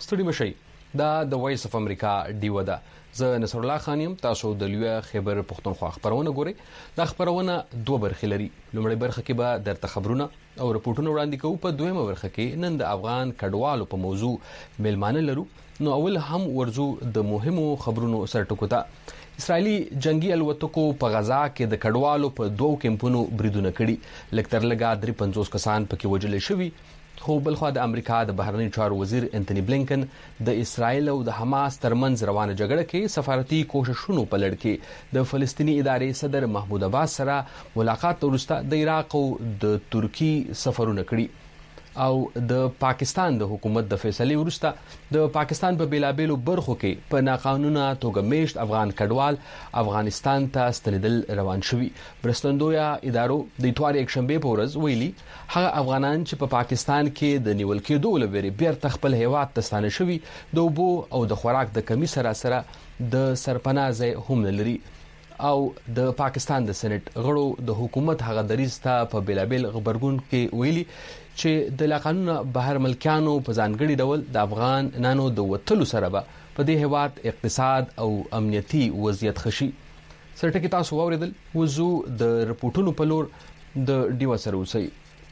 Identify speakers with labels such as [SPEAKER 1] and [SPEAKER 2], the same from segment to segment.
[SPEAKER 1] ستړي مشي دا د وایس اف امریکا ډیو ده. زه نصر الله خان یم. تاسو د لوی خیبر پښتونخوا خبرونه ګورئ. دا خبرونه دوه برخې لري. لومړی برخه کې به درته خبرونه او رپورټونه وړاندې کوو. په دویمه برخه کې نن د افغان کډوالو په موضوع ملمانه لرو. نو اول هم ورزو د مهمو خبرونو سرټکو ته. اسرائیلی جنگي الوتکو په غزا کې د کډوالو په دوو کمپونو بریدونه کړي. لکتر لګا 53 کسان پکې وژل شوي. خو بلخوا د امریکا د بهرنی چارو وزیر انټونی بلینکن د اسرائیل او د حماس ترمنځ روانه جګړه کې سفارتي کوششونو په لړ کې د فلسطینی ادارې صدر محمود عباس سره ملاقات وروسته د عراق او د ترکی سفرونه کړي او د پاکستان د حکومت د فیصلې وروسته د پاکستان په بیلابېلو برخو کې په ناقانونه توګه میشت افغان کډوال افغانستان ته ستنېدل روان شوي. برستندویا ادارو د اتوار یکشنبه په ورځ ویلي هغه افغانان چې په پاکستان کې د نیول کېدو لوري بیرته خپل هیواد ته ستانه شوي د اوبو او د خوراک د کمی سره د سرپناه ځای هم لري او د پاکستان د سېنات غړو د حکومت هغه دریځ ته په بیلابېل خبرګون کې ویلي چې د لاقانونه بهر ملکانو په ځانګړي ډول د افغان نانو د وټلو سره به په دې هیواد اقتصاد او امنیتي وضعیت خشي. سرټکی تاسو اوریدل. وزو د رپورټونو په لور د ډیو سره اوسئ.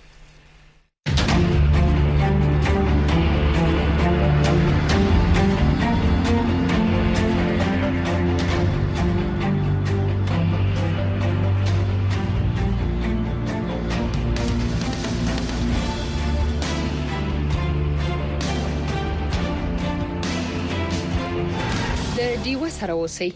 [SPEAKER 2] ډیو سره اوسئ.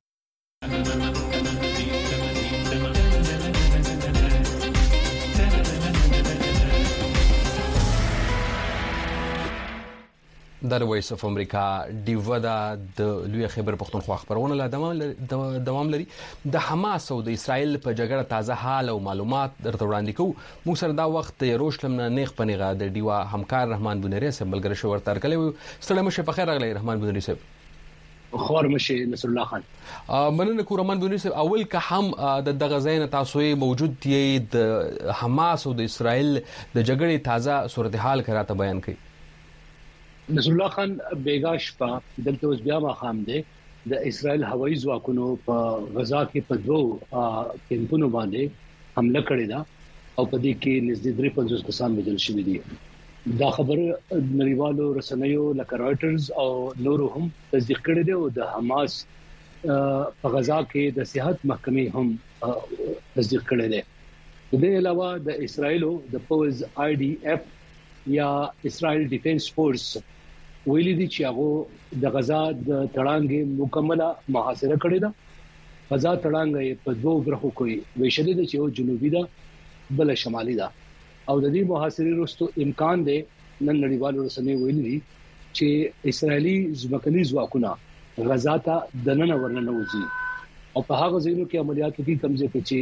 [SPEAKER 2] د وایس اف امریکا ډیو د لوی خیبر پښتونخوا خبرونه له دوام لري. د حماس او د اسرائیل په جګړه تازه حال او معلومات درته وړاندې کوو. موږ سره دا وخت یروشلم نه نیغ پنیغه د ډیو همکار رحمان بنری صاحب بلګر شو ورته کړی. ستړي مشه په خیر راغلی رحمان بنری صاحب.
[SPEAKER 3] خور مشه نصر الله خان.
[SPEAKER 1] مننه کوم رحمان بنری صاحب. اول که هم د غزاین تاسو موجود دی د حماس او د اسرائیل د جګړې تازه صورتحال کراته بیان کړئ.
[SPEAKER 3] نصر الله خان بیګاش په دلته اوس بیا ما خام دی د اسرائیل هوایي ځواکونو په غزا کې په دوه کمپونو باندې حمله کړې ده او په دې کې نږدې 53 کسان وژل شوي دي. دا خبر نړیوالو رسنیو لکه رايټرز او نورو هم تصدیق کړی دی او د حماس په غزا کې د صحت محکمې هم تصدیق کړی دی. د دې علاوه د اسرائیل د پوز IDF یا اسرائیل ډیفنس فورس ویلي دي چې هغه د غزا د تړانګې مکمله محاصره کړې ده. غزا تړانګې په دوه برخو کې ویشلې ده چې یو جنوبي ده بل شمالي ده او د دې محاصرې وروسته امکان دی نن نړیوالو رسنیو ویلي دي چې اسرائیلي ځمکني ځواکونه غزا ته د نن ورننه وځي او په هغه ځایونو کې عملیاتو کې کمزې کې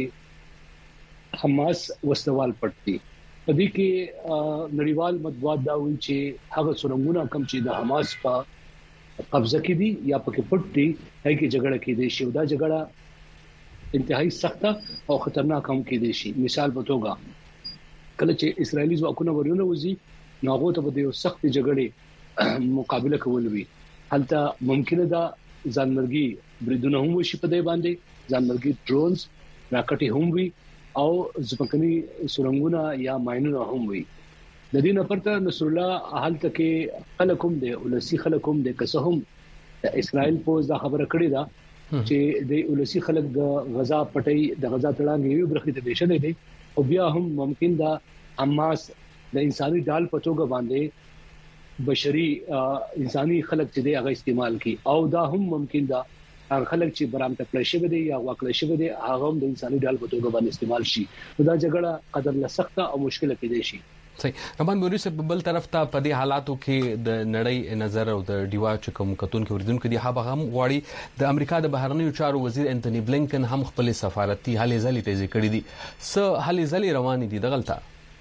[SPEAKER 3] چې حماس وسوال پټي. په دې کې نړیوال مطبوعات دا وایي چې هغه څرنګونه کم چې د حماس په قبضه کې دي یا پکې پټ دي هغه کې جګړه کې دي شي. دا جګړه انتهایی سخته او خطرناک هم کې دي شي. مثال په توګه کله چې اسرائیلي ځواکونه ورونه وځي نو هغه ته د یو سخت جګړې مقابله کول وي. هلته ممکنه ده ځانمرګي بریدونه هم وشي په دې باندې ځانمرګي ډرونز راکټي هم وي او ځمکني سورنګونه یا ماينونه هم وي. د دې نه پرته نصر الله حالت کې خلکوم دي ولسی خلکوم دي که څه هم د اسرائیل پوز دا خبره کړې ده چې د ولسی خلک د غزا پټي د غزا تړانګې یو برخه د دیشنه دي او بیا هم ممکن ده حماس د انساني ډال په توګه باندې بشري انساني خلک چې دی هغه استعمال کړي او دا هم ممکن ده هغه خلک چې برامته پلشه بده یا واکله شي بده هغه هم د انساني ډال په توګه باندې استعمال شي. دا جګړه قدر له سخته او مشکله کې شي.
[SPEAKER 1] صحیح. رحمان بنری صاحب بل طرف ته په دې حالاتو کې د نړۍ نظر او د ډیوا چې کوم کتون کې وردونکو دي هغه هم غواړي د امریکا د بهرنیو چارو وزیر انټونی بلینکن هم خپل سفارتي هلې ځلې تیزی کړې دي. څه هلې ځلې روان دي دغلطه؟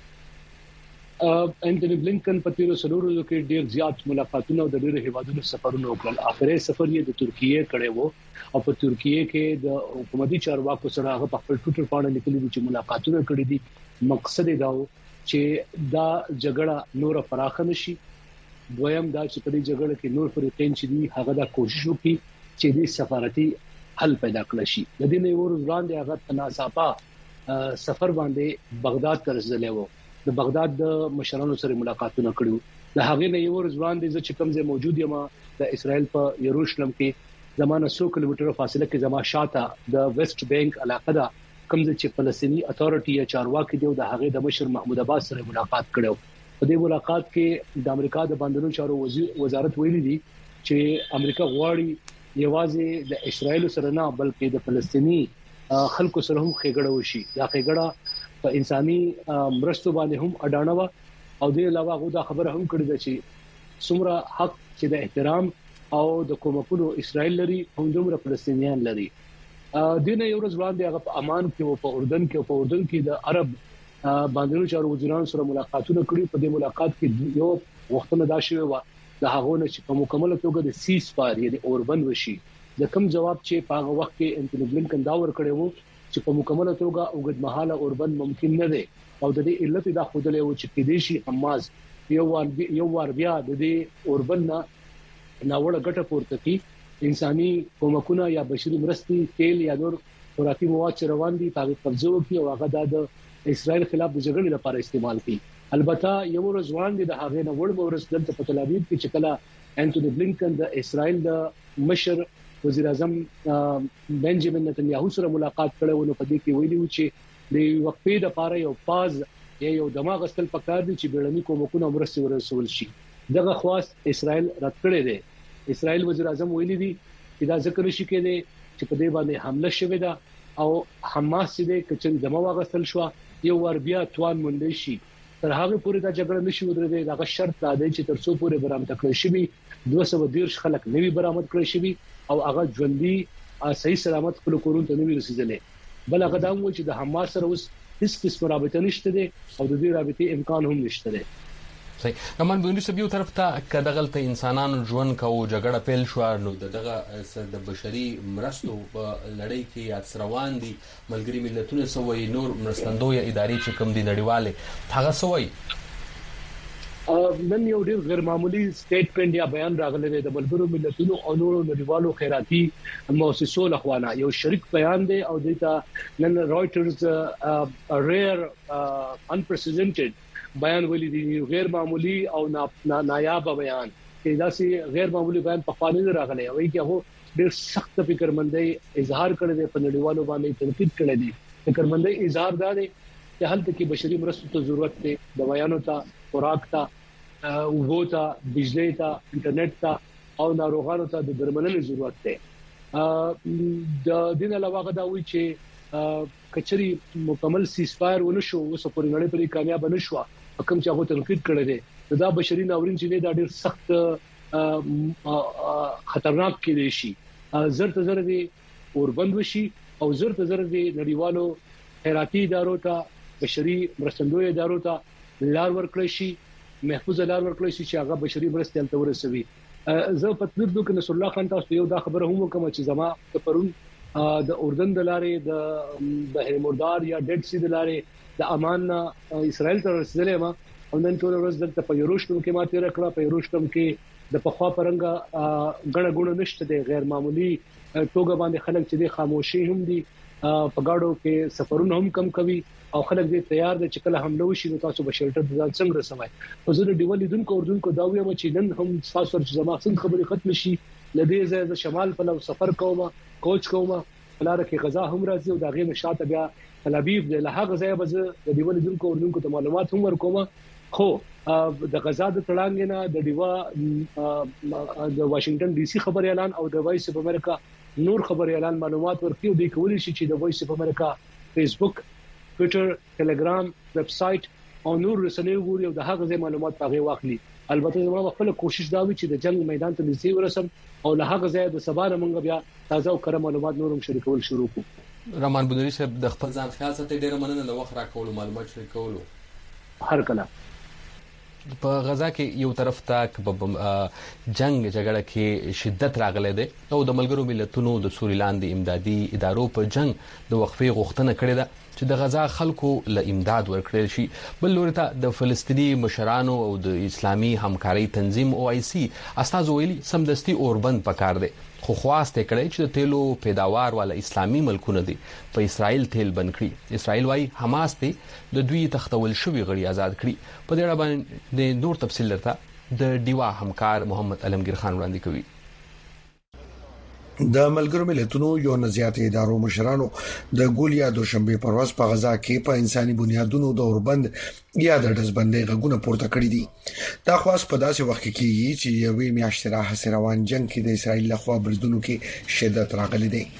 [SPEAKER 3] انټونی بلینکن په تیرو سلورو کې ډیر زیات ملاقاتونه او د ډیرو هیوادونو سفرونه وکړل. اخري سفر یې د ترکیه کړی وو او په ترکیه کې د حکومتي چارواکو سره هغه په خپل ټوټر باندې لیکلي چې ملاقاتونه کړي دي. مقصد دا و چې دا جګړه نور فراخ نشي دویم دا چې په دې جګړه کې نور فریقین چې دي هغه دا کوشش وکړي چې د سفارتي حل پیدا کړي شي. د دې نه وړاندې هغه تناسبه سفر باندې بغداد ته رسیدلی وو. د بغداد د مشرانو سره ملاقاتونه کړیو. د هغه نه وړاندې چې کوم ځای موجود یم د اسرائیل په یروشلم کې زمانه 100 کیلومتر فاصله کې زما شاته د ویسټ بانک علاقه ده کوم چې فلسطینی اتھارټي یا چارواکي دی د هغه د مشر محمود عباس سره ملاقات کړو. په دې ملاقات کې د امریکا د بندرونو چارو وزارت ویلي دي چې امریکا غواړي یوازې د اسرائیل سره نه بلکې د فلسطینی خلکو سره هم خېګړه وشي. دا خېګړه په انساني مرستو باندې هم اډانه و او د علاوه غوډه خبره هم کړې ده چې څومره حق چې د احترام او د کومکونو اسرائیل لري هم دومره فلسطینیان لري. دینه یو ورځ وړاندې هغه په عمان کې او په اردن کې د عرب بندرونو چارو وزیرانو سره ملاقاتونه کړي. په دې ملاقات کې یو وختونه دا شوی و د هغه چې په مکمل توګه د سیس فایر یا د اوربند وشي. د کوم جواب چې په هغه وخت کې انټونی بلنکن دا ور کړی وو چې په مکمل توګه اوږد مهاله اوربند ممکن نه دی او د دې علت دا خودلې و چې کې دیشي حماس یو ور بیا د دې اوربند نه ناوړه ګټه پورته کی انساني کومکونه یا بشري مرستي تیل یا نور خوراکي مواد چې روان دي تاغي قبضه وکي او هغه د اسرائیل خلاف د جګړې لپاره استعمال کړي. البته یو ورځ وړاندې د هغه نه وړ ورځ دلته په تل ابیب کې چې کله انټونی بلنکن د اسرائیل د مشر وزیر اعظم بنجامین نتنیاهو سره ملاقات کړو نو په دې کې ویلي و چې د وقفې لپاره یو پاز یا یو دماغ استل پکار دي چې بیړني کومکونه مرستې ورسول شي. دغه خواست اسرائیل رد کړی دی. اسرائیل وزیر اعظم ویلي دي چې دا ذکر شي کېده چې په دې باندې حمله شوې ده او حماس دې کچن دماغ واغستل شو یو ور بیا توان مونډ شي. تر هغه پورې دا جګړه نشي ودرېدای. دا شرط دا دی چې تر څو پورې برآمد کړی شي 210 خلک نوي برآمد کړی شي او هغه ژوندۍ صحیح سلامت خپل کورونو ته نوي رسیدلې. بل هغه دا و چې د حماس سره اوس هیڅ قسم رابطه نشته دي او د دې رابطې امکان هم نشته دی.
[SPEAKER 2] صحیح. نمان بونی سبیو طرف ته کدغلته انسانانو ژوند کو جګړه پیل شو نو دغه د بشري مرستو په لړۍ کې یاد روان دي ملګری ملتونه سوي نور مرستندوی ادارې چې کوم دي نړیواله هغه سوي
[SPEAKER 3] نن یو ډیر غیر معمولی سټیټمنټ یا بیان راغلی دی د ملګرو ملتونو او نورو نړیوالو خیراتي مؤسسو لخوا یو شریک بیان دی او دته نن رويټرز ریر انپریسیډنټډ بیان ویلي دي غیر معمولی او نایاب بیان چې دا سي غیر معمولی بیان په خانه راغلی وي چې هغه ډېر سخت فکرمندۍ اظهار کړی دی په نړیوالو باندې تنقید کړی دی. فکرمندۍ اظهار دا دی چې هلته کې بشري مرستو ته ضرورت دی دوايانو ته خوراک ته اوبو ته بجلی ته انټرنیټ ته او ناروغانو ته د درملنې ضرورت دی. د دین علاوه دا وی چې کچري مکمل سیس فایر ونشو اوس پورې نړۍ پرې کامیاب نشو کوم چې هغه تنقید کړی دی دا بشري ناورین چې دا ډېر سخت خطرناک کېدی شي. زرته زر دي اوربند وشي او زرته زر دي نړیوالو خیراتي ادارو ته بشري مرستندوی ادارو ته لار ورکړی شي محفوظ لار ورکړی شي چې هغه بشري مرستې تل ورسوي. زه په تدریس کې نصر الله خان تاسو یو دا خبره هم کوم چې زما ته پرون د اردن د لارې د بحر مردار یا ډیډ سی د لارې د امان اسرائیل ته رسیدلې ما او نن ټول ورځ دلته په یروشلم کې ما تیر کړه. په یروشلم کې د پخوا پرنګ غړ غړ نشته د غیر معمولی توګه باندې خلک چې خاموشي هم دي په گاډو کې سفرونه هم کم کوي او خلک دې تیار دي چې کله حمله وشي نو تاسو به شلټر ځان څنګه رسوي. په زړه دیوالې دونکو اردوونکو دا ویل چې نن هم تاسو سره زما څنګه خبرې ختم شي لدې ځای د شمال په لو سفر کوم کوچ کوم لاره کې غزا هم راځي او دا غي نشاته بیا تل ابیب د لهغه ځای به د دیوالې دونکو اردوونکو ته معلومات هم ورکوم. خو د غزا د تړانګ نه د دیوا د واشنگټن ډي سي خبر اعلان او د وایس اف امریکا نور خبر اعلان معلومات ورکړي او د کولی شي چې د وایس اف امریکا فیسبوک ټوئیټر ټلګرام ویب سټ او نور رسنۍ وګوري او د هغه ځای معلومات پاغي واخلي. البته زموږ خپل کوشش دا وي چې د جنگ میدان ته نږدې ورسم او له هغه ځای د سبا موږ بیا تازه او کره معلومات نورم شریکول شروع کوو.
[SPEAKER 2] رحمان بودری صاحب د خپل ځان خیال ساتي ډیره مننه د وخت راکولو معلومات شریکولو
[SPEAKER 3] هر کله
[SPEAKER 1] په غزا کې یو طرف ته جنگ جګړه کې شدت راغلی دی او د ملګرو ملتونو د سوري لاندې امدادي ادارو په جنگ د وقفې غوښتنه کړې ده چې د غزا خلکو له امداد ورکړل شي. بل لوري ته د فلسطینی مشرانو او د اسلامي همکاري تنظیم OIC استازو ویلي سمدستي اوربند پکار دی، خو خواسته کړی چې د تیلو پیداوار والا اسلامي ملکونه دي په اسرائیل تیل بند کړي. اسرائیل وايي حماس ته د دوی تختول شوی غړي آزاد کړي. په دې اړه باندې نور تفصیل لرته د ډیوا همکار محمد علمگیر خان وړاندې کوي.
[SPEAKER 4] د ملګرو ملتونو یو نزياتي ادارو مشرانو د ګولیا دوشنبه پر ورځ په غزا کې په انساني بنیادونو د اوربند یا د دزبندۍ غږونه پورته کړی دي. دا خاص په داسې وخت کې کیږي چې یوې میاشتې راهیسې روان جنگ کې د اسرایل لخوا بریدونو کې شدت راغلی دی.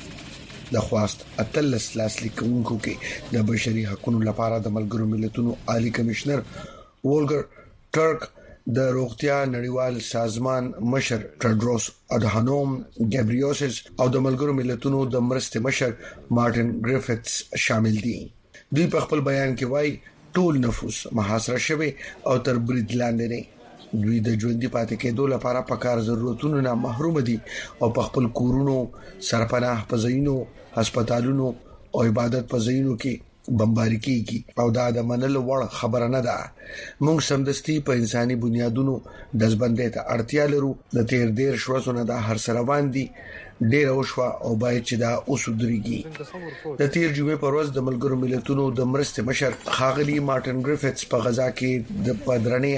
[SPEAKER 4] د خواست اتلس لاسلیکونکو کې د بشري حقوقو لپاره د ملګرو ملتونو عالی کمشنر وولګر ټرک، د روغتیا نړیوال سازمان مشر ټډروس اډهانوم ګابریوسس او د ملګرو ملتونو د مرستې مشر مارټن ګریفټس شامل دي. دوی په خپل بیان کې وایي ټول نفوس محاصره شوی او تر برید لاندې دي. دوی د ژوندۍ پاتې کېدو لپاره پکار ضرورتونو نه محروم دي او په خپل کورونو، سرپناه پځینو، هسپتالونو او عبادت پځینو کې بمباری کیږي او دا د منلو وړ خبره نه ده. موږ سمدستي په انساني بنیادونو دزبندۍ ته اړتیا لرو. د تیر ډیر شوسونه د هر سره باندې ډیر اوشوا او باید چې دا اوسودريږي. د تیر جمعې پر ورځ د ملګرو ملتونو د مرستې مشر خاغلی مارټن ګریفټس په غزا کې د پدرنې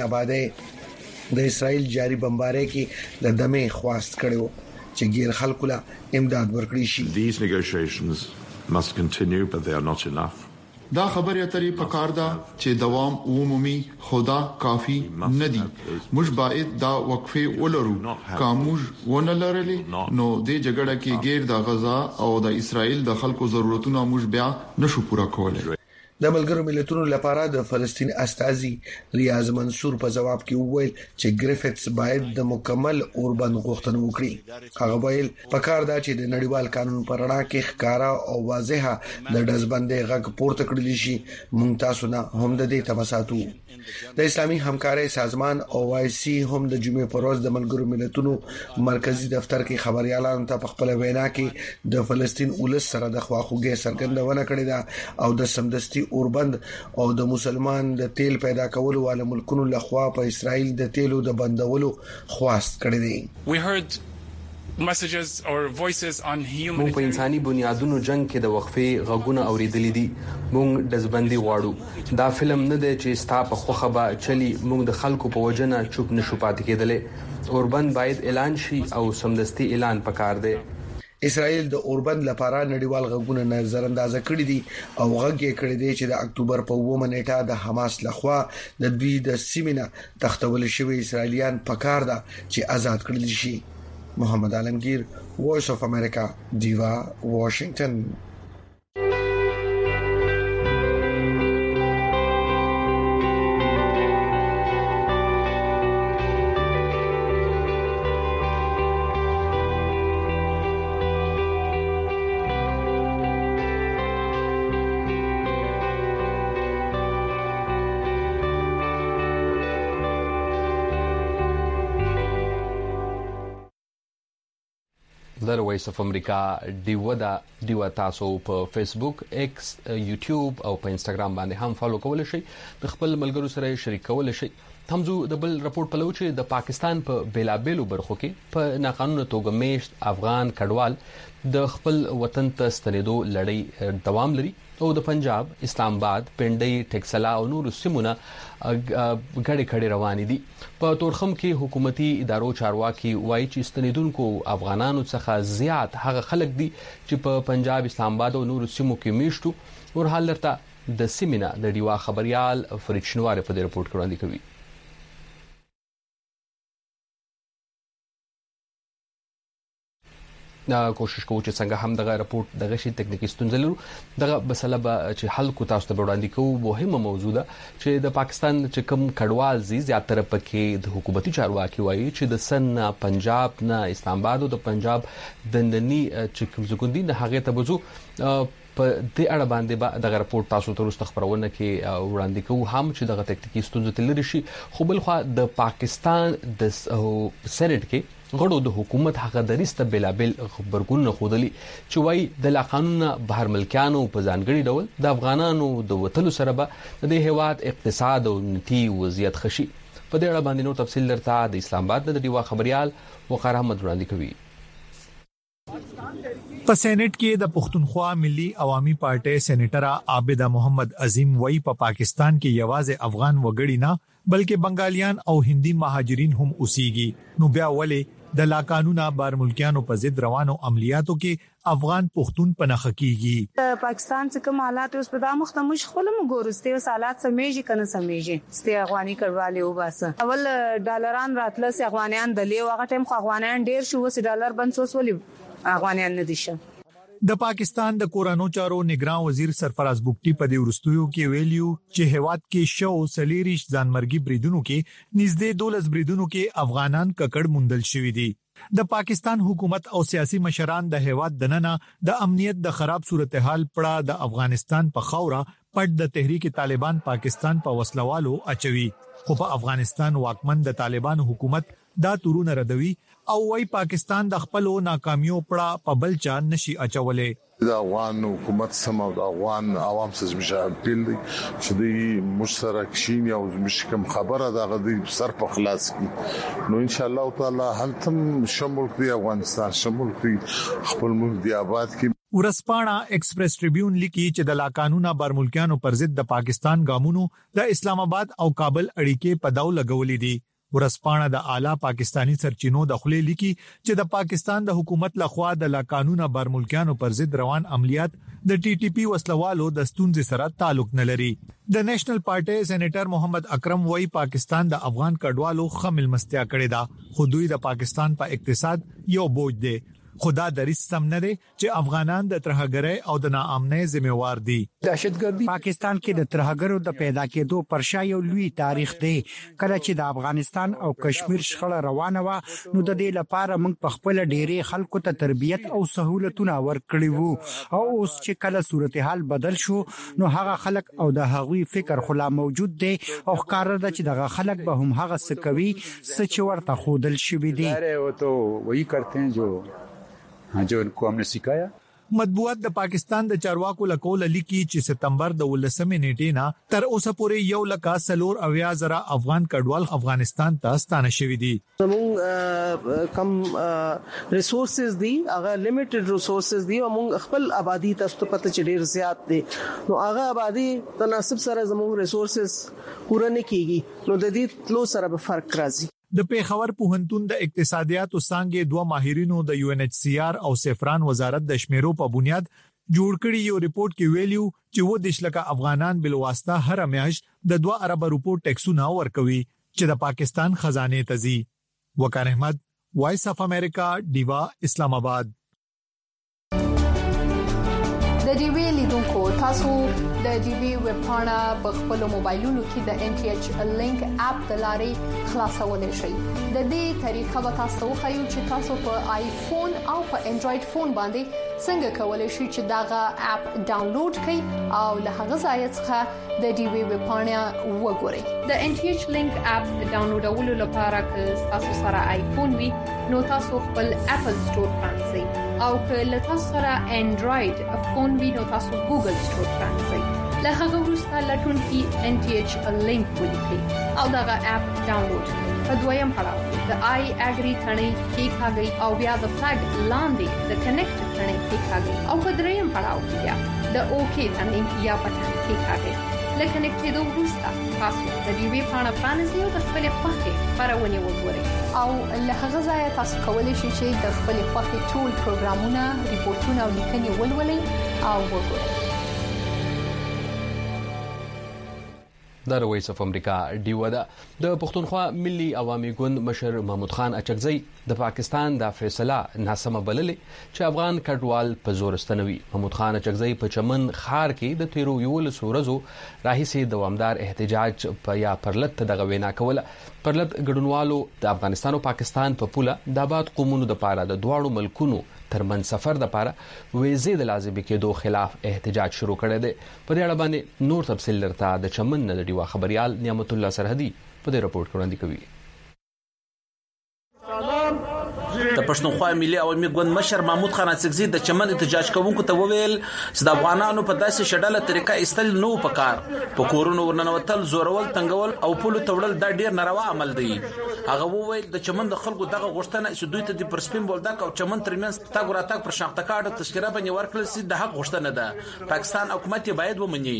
[SPEAKER 4] آبادې د اسرائیل جاری بمباری کې د دمه خواست کړو چې غیر خلکو له امداد ورکړي شي.
[SPEAKER 5] These negotiations must continue, but they are not enough.
[SPEAKER 6] دا خبره اترې پکار ده چې دوام عمومي خدا کافی ندي. موږ باید دا وقفه ولرو. کومج ونه لرلې نو د جګړه کې غیر د غزا او د اسرائیل د خلکو ضرورتونه موږ بیا نشو پوره کولای.
[SPEAKER 4] د ملګرو ملتونو لپاره د فلسطین استازي ریاض منصور په جواب کې وویل چې ګریفټس باید د مکمل اوربند غوښتنه وکړي. هغه ویل پکار دا چې د نړیوال قانون پر رڼا کې ښکارا او واضحه د دزبندۍ غږ پورته کړل شي. مونږ تاسو نه هم د دې تمساتو. د اسلامي همکاري سازمان OIC هم د جمعې پر ورځ د ملګرو ملتونو مرکزی دفتر کې خبريالانو ته په خپل وینا کې د فلسطین ولس سره د خواخوږي څرګندونه کړې ده او د سمدستي اوربند او د مسلمان د تیل پیدا کولو والو ملکونو لخوا په اسرائیل د تیلو د بندولو خواست کړی دی.
[SPEAKER 7] messages or voices on human.
[SPEAKER 1] مونږ په انساني بنیادونو جنگ کې د وقفې غږونه اوریدلې دي. مونږ دزبندي غواړو. دا فلم نه دی چې ستا په خوخه به چلی. مونږ د خلکو په وجنه چوپ نشو پاتې کېدلې. اوربند باید اعلان شي او سمدستي اعلان پکار دی.
[SPEAKER 4] اسرائیل د اوربند لپاره نړیوال غږونه نظر انداز کړی دي او غږ یې کړی دی چې د اکتوبر په 9 نیټه د حماس لخوا د دوی د سیمینه تختول شوی اسرائیلیان پکار ده چې آزاد کړل شي. محمد علمگیر، وایس اف امریکا، دیوا، واشنگټن.
[SPEAKER 1] د وایس اف امریکا دیوا تاسو په فیسبوک، ایکس، یوټیوب او په انستګرام باندې هم فالو کولای شئ. د خپل ملګرو سره شریک کولای شئ. همزو د بل راپورټ په لور چې د پاکستان په بیلابېلو برخو کې په ناقانونه توګه میشت افغان کډوال د خپل وطن ته ستنېدو لړۍ دوام لري او د پنجاب، اسلام آباد، پنډۍ، ټکسلا او نور سیمونه غړي کړي روان دي. په تورخم کې حکومتي ادارو چارواکي وایي چې ستنېدونکو افغانانو څخه زیات هغه خلک دي چې په پنجاب، اسلام آباد او نور سیمو کې میشتو. ور حال لرته د سیمینه د ډیوا خبريال فرید شنوار په دې رپورت کې وړاندې کوي. کوشش کوو چې څنګه هم دغه رپورت دغه شي ټکنیکی ستونزې لرو دغه مسله به چې حل کو تاسو ته وړاندې کوو. مهمه موضوع ده چې د پاکستان چې کوم کډوال زیاتره پکې د حکومتي چارواکي وایي چې د سن پنجاب نه اسلام آباد او د پنجاب دندنی چې کوم ځګوندي نه هغه ته بزو په دې اړه باندې د رپورت تاسو ته وروسته خبرونه کې وړاندې کوو هم چې دغه تکتیکي ستونزې تلری شي. خو بل خو د پاکستان د سېنات کې غړو د حکومت حق دریسته بلابل خبرګون خودلی چې وای د لا قانون بهر ملکانو په ځانګړي ډول د افغانانو د وټلو سره به د هیواد اقتصاد او نتی وضعیت خشي. په دې اړه باندې نو تفصیل درته د اسلام آباد د دیوا خبريال وقار احمد وړاندې کوي.
[SPEAKER 8] په سېنات کې د پښتونخوا ملي عوامي پارټي سېنیټر عابد محمد عظیم وای په پاکستان کې یوازې افغان وګړي نه بلکې بنگالیان او هندي مهاجرین هم اوسېږي. نو بیا ولې د لا قانونا بار ملکیانو په ضد روانو عملیاتو کې افغان پښتون پناه کیږي؟
[SPEAKER 9] پاکستان څخه کوم حالات اوس په دامه مختمش خپل مګورسته او حالات سمېږي کنه سمېږي سته افغاني کډواله وباسه. اول ډالران راتله سي افغانان د لیو هغه ټیم خو افغانان ډیر شو وس ډالر بنسوس ولي افغانان نه دي شه.
[SPEAKER 8] د پاکستان د کورانو چارو نگران وزیر سرفراز بوګټي په دې ورستیو کې ویلیو چې هواد کې شو سلیریش ځانمرګي بریدونو کې نږدې 12 بریدونو کې افغانان ککړ موندل شوې دي. د پاکستان حکومت او سیاسي مشران د هواد دننه د امنیت د خراب صورتحال پړه د افغانستان په خوره پټ د تحریک طالبان پاکستان په وسلوالو اچوي. خو په افغانستان واکمن د طالبان حکومت دا تورونه ردوي او وايي پاکستان د خپل ناکامیو پړه په بلچا نشي اچولې.
[SPEAKER 10] د افغان حکومت سم او د افغان عوام سره مشابه دي چې د مشترک شین او مشکم خبره د غدي سر په خلاص کی نو ان شاء الله تعالی هلتم شمول دی افغانستان شمول دی خپل ملک دی آباد کی.
[SPEAKER 8] ورسپانا ایکسپریس ټریبیون لیکي چې د لا قانونا بار ملکیانو پر ضد د پاکستان ګامونو د اسلام آباد او کابل اړیکې په داو لګولې دي. ورسپانا د اعلی پاکستانی سرچینو د خلې لیکي چې د پاکستان د حکومت لخوا د لا قانونا بار ملکیانو پر ضد روان عملیات د ټي ټي پی وسلوالو د ستونزې سره تعلق نه لري. د نېشنل پارټي سېنیټر محمد اکرم وای پاکستان د افغان کډوالو خمل مستیا کړی دا خو دوی د پاکستان په اقتصاد یو بوج دی. خدا دریس سم نه دي چې افغانان د ترهګرۍ او د ناامنۍ ذمہوار دي.
[SPEAKER 11] دهشتګردي پاکستان کې د ترهګرو د پیدا کېدو پرشا یو لوی تاریخ دی. کله چې د افغانستان او کشمیر شخړه روانه و نو د دې لپاره موږ په خپل ډېری خلکو ته تربيت او سہولتونه ورکړي وو او اوس چې کله صورتحال بدل شو نو هغه خلک او د هغوی فکر خلا موجود دی او ښکار ده چې دغه خلک به هم هغه سکوي چې ورته خودل شوی دي.
[SPEAKER 12] وہی کرتے ہیں جو انکو ہم نے سکھایا.
[SPEAKER 8] مطبوعات د پاکستان د چارواکو لکول لیکي چې سپتمبر د 19 نیټې نه تر اوسه پورې 1,40,000 افغان کډوال افغانستان ته ستانه شوي دي.
[SPEAKER 13] موږ کم ریسورسز دي هغه لیمیټډ ریسورسز دي او موږ خپل آبادی تاسو ته پته چې ډیر زیات دي نو هغه آبادی تناسب سره زموږ ریسورسز پوره نه کیږي نو د دې تلو سره به فرق راځي.
[SPEAKER 8] د پیښور پوهنتون د اقتصادیاتو څانګې دوه ماهرینو د یو ان ایچ سی آر او سفران وزارت د شمیرو په بنیاد جوړ کړی یو ریپورت کې ویلیو چې و د شلکه افغانان بل واسطه هر میاشت د 2 ارب روپو ټیکسونه ورکوي چې د پاکستان خزانه ته ځي. وقار احمد وایس اف امریکا دیوا اسلام آباد.
[SPEAKER 14] د ډي وی لیدونکو تاسو د ډي وی ویب پاڼه په خپل موبایلونو کې د ان ټي ایچ لینک اپ د لارې خلاصولای شئ. د دې طریقه به تاسو خو چې تاسو په آیفون او په انډراید فون باندې څنګه کولای شئ چې داغه اپ ډاونلوډ کړئ او له هغه ځای څخه د ډي وی ویب پاڼه وګورئ. د ان ټي ایچ لینک اپ ډاونلوډولو لپاره که تاسو سره آیفون وي نو تاسو خپل اپل سٹور پرانځئ او که له تاسو سره انډراید فون وي نو تاسو ګوګل سٹور پرانځئ. له هغه وروسته لټون کې ان ټي ایچ لینک ولیکئ او دغه اپ ډاونلوډ کړئ. په دویم پړاو د آی اګری ثنې کې کاږي او بیا د فلګ لاندې د کنیکټ ثنې کې کاږي او په دریم پړاو کې بیا د اوکی ثنې یا بټن کې کاږي. لکه کنیکټ دوه وروسته تاسو د ډي وی پاڼه پرانیزئ او د خپل خوښې خبرونه وګورئ او له هغه ځای تاسو کولی شئ چې د خپل خوښې ټول پروګرامونه ریپورتونه او لیکنې ولولئ او وګورئ.
[SPEAKER 1] د وایس اف امریکا ډیو ده د پښتونخوا ملي عوامي ګوند مشر محمود خان اچکزی د پاکستان د فیصله ناسمه بللې چې افغان کډوال په زور استنوي. محمود خان اچکزی په چمن خار کې د تیرو یول سورزو راهیسي دوامدار احتجاج په یا پرلط دغه وینا کوله. پرلط ګډونوالو د افغانستان او پاکستان په پوله د آباد قومونو د پاره د دواړو ملکونو
[SPEAKER 2] ترمن سفر د لپاره ویزې د لازمي کېدو خلاف احتجاج شروع کړی دی. په دې اړه باندې نور تفصیل لرته د چمن نه د ډیوا خبريال نعمت الله سرحدي په دې رپورت وړاندې کوي.
[SPEAKER 15] د پښتونخوا ملي عوامي ګوند مشر محمود خان اڅکزي د چمن احتجاج کوونکو ته وویل چې د افغانانو په داسې شډاله طریقه استل نو پکار په کورونو ورننوتل زورول تنګول او پولو تړل دا ډیر ناروا عمل دی. هغه وویل د چمن د خلکو دغه غوښتنه چې دوی ته د پرسپین بولدک او چمن ترمنځ تاګ راتاګ پر شناخته کارت تذکره باندې ورکړل سي د حق غوښتنه ده. پاکستان حکومت باید ومني.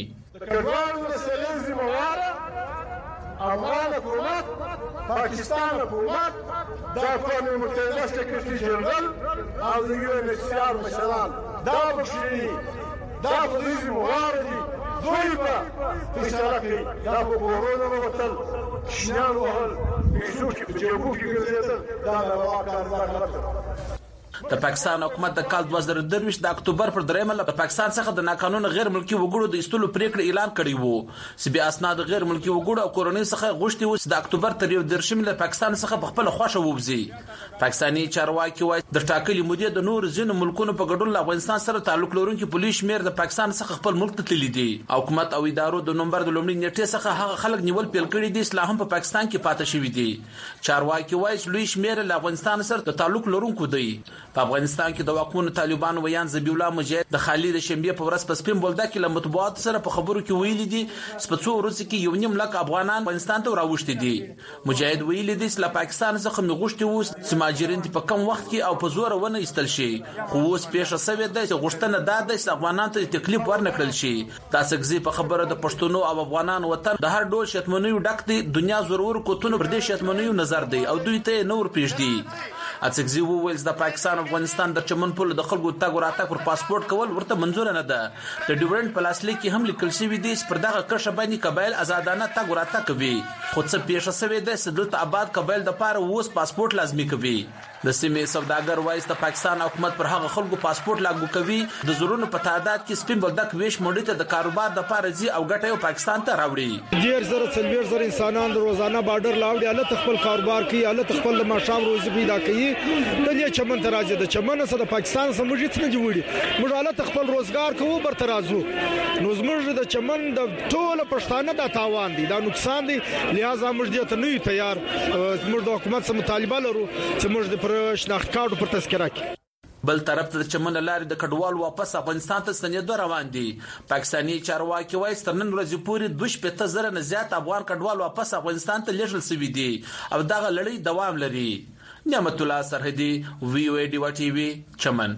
[SPEAKER 16] افغان حکومت پاکستان حکومت د اقوام متحده سکرټری جنرال او د یو ان ایچ سی آر مشران دا بخښي دا پولیس موارد دوی په اشاره کوي دا په کورونو وتل شنان وهل بيشوف کې جيبو کې ګرځېدل دا روا کار نه.
[SPEAKER 15] د پاکستان حکومت د کال 2023 د اکتوبر پر 3 د پاکستان څخه د ناقانونه غیر ملکی وګړو د ایستلو پریکړه اعلان کړې وو چې بیا اسناد غیر ملکی وګړو او کورونی څخه غوښتي وو چې د اکتوبر تر 13 له پاکستان څخه په خپل خوښه ووبزي. پاکستاني چارواکي وایي د ټاکلي مودې د نور ځینو ملکونو په ګډون له افغانستان سره تعلق لرونکي پولیس شمیر د پاکستان څخه خپل ملک ته تللي دي. حکومت او ادارو د نومبر د لومړۍ نیټې څخه هغه خلک نیول پیل کړي دي چې هم په پاکستان کې پاتې شوي دي. چارواکي وایي چې لوی شمیر له افغانستان سره د تعلق لرونکو دی. په افغانستان کې د واکمنو طالبانو ویان ذبیح الله مجاهد د خالد شنبه په ورځ په سپین بولدک له مطبوعات سره په خبرو کې ویلي دي چې په څو ورځې کې یو نیم لک افغانان افغانستان ته راوښتي دي. مجاهد ویلي دي چې له پاکستان څخه مغوښتي وو چې مهاجرین په کم وخت کې او په زور ونه ایستل شي خو اوس پیښه شوې ده چې غوښتنه دا ده چې افغانان ته تکلیف ورنکړل شي. تاسو کې په خبره د پښتونو او افغانان وطن د هر ډول شتمنیو ډک دي. دنیا زورور کوتونه پر دې شتمنیو نظر دی او دوی ته نور پیښ دي. اڅکزي وویل د پاکستان او افغانستان د چمن پل د خلکو تاګ راتاګ پر پاسپورت کول ورته منزور نه ده. د ډیورنت پلاسلیک کې هم لیکل شوی دی چې پر دغه کرښه باندې قبایل آزادانه تاګ راتاګ کوي خو څه پیښه شوې ده چې دلته آباد قبایل د پاره اوس پاسپورت لازمي کوي. د سیمې سوداګر وایي د پاکستان حکومت پر هغه خلکو پاسپورت لاګو کوي د زورونو په تعداد کې سپین بولدک ویش مونډي ته د کاروبار د پاره ځي او ګټه یو پاکستان ته راوړي.
[SPEAKER 17] ډیر زره انسانان د روزانه بارډر لاوړي الله خپل کاروبار کوي الله خپل ماشام روزي پیدا کوي. د چمن ته راځي د چمن سره د پاکستان سره موږ هیڅ نه جوړي موږ الله خپل روزګار کوو برته راځو نو زموږ د چمن د ټول پښتانه د تاوان دي دا نقصان دي لہذا موږ دې ته نه تیار موږ د حکومت سره مطالبه لرو چې موږ د شناخت کارت پر تذکره کې.
[SPEAKER 15] بل طرف ته چمن لارې د کډوال واپس افغانستان ته ستنېدو روان دي. پاکستاني چارواکي وایي تر نن ورځې پورې 250,000 نه زیات افغان کډوال واپس افغانستان ته لیږل شوي دي او دغه لړۍ دوام لري. نعمت الله سرحدي وی او ای ډیوا ټي وي چمن.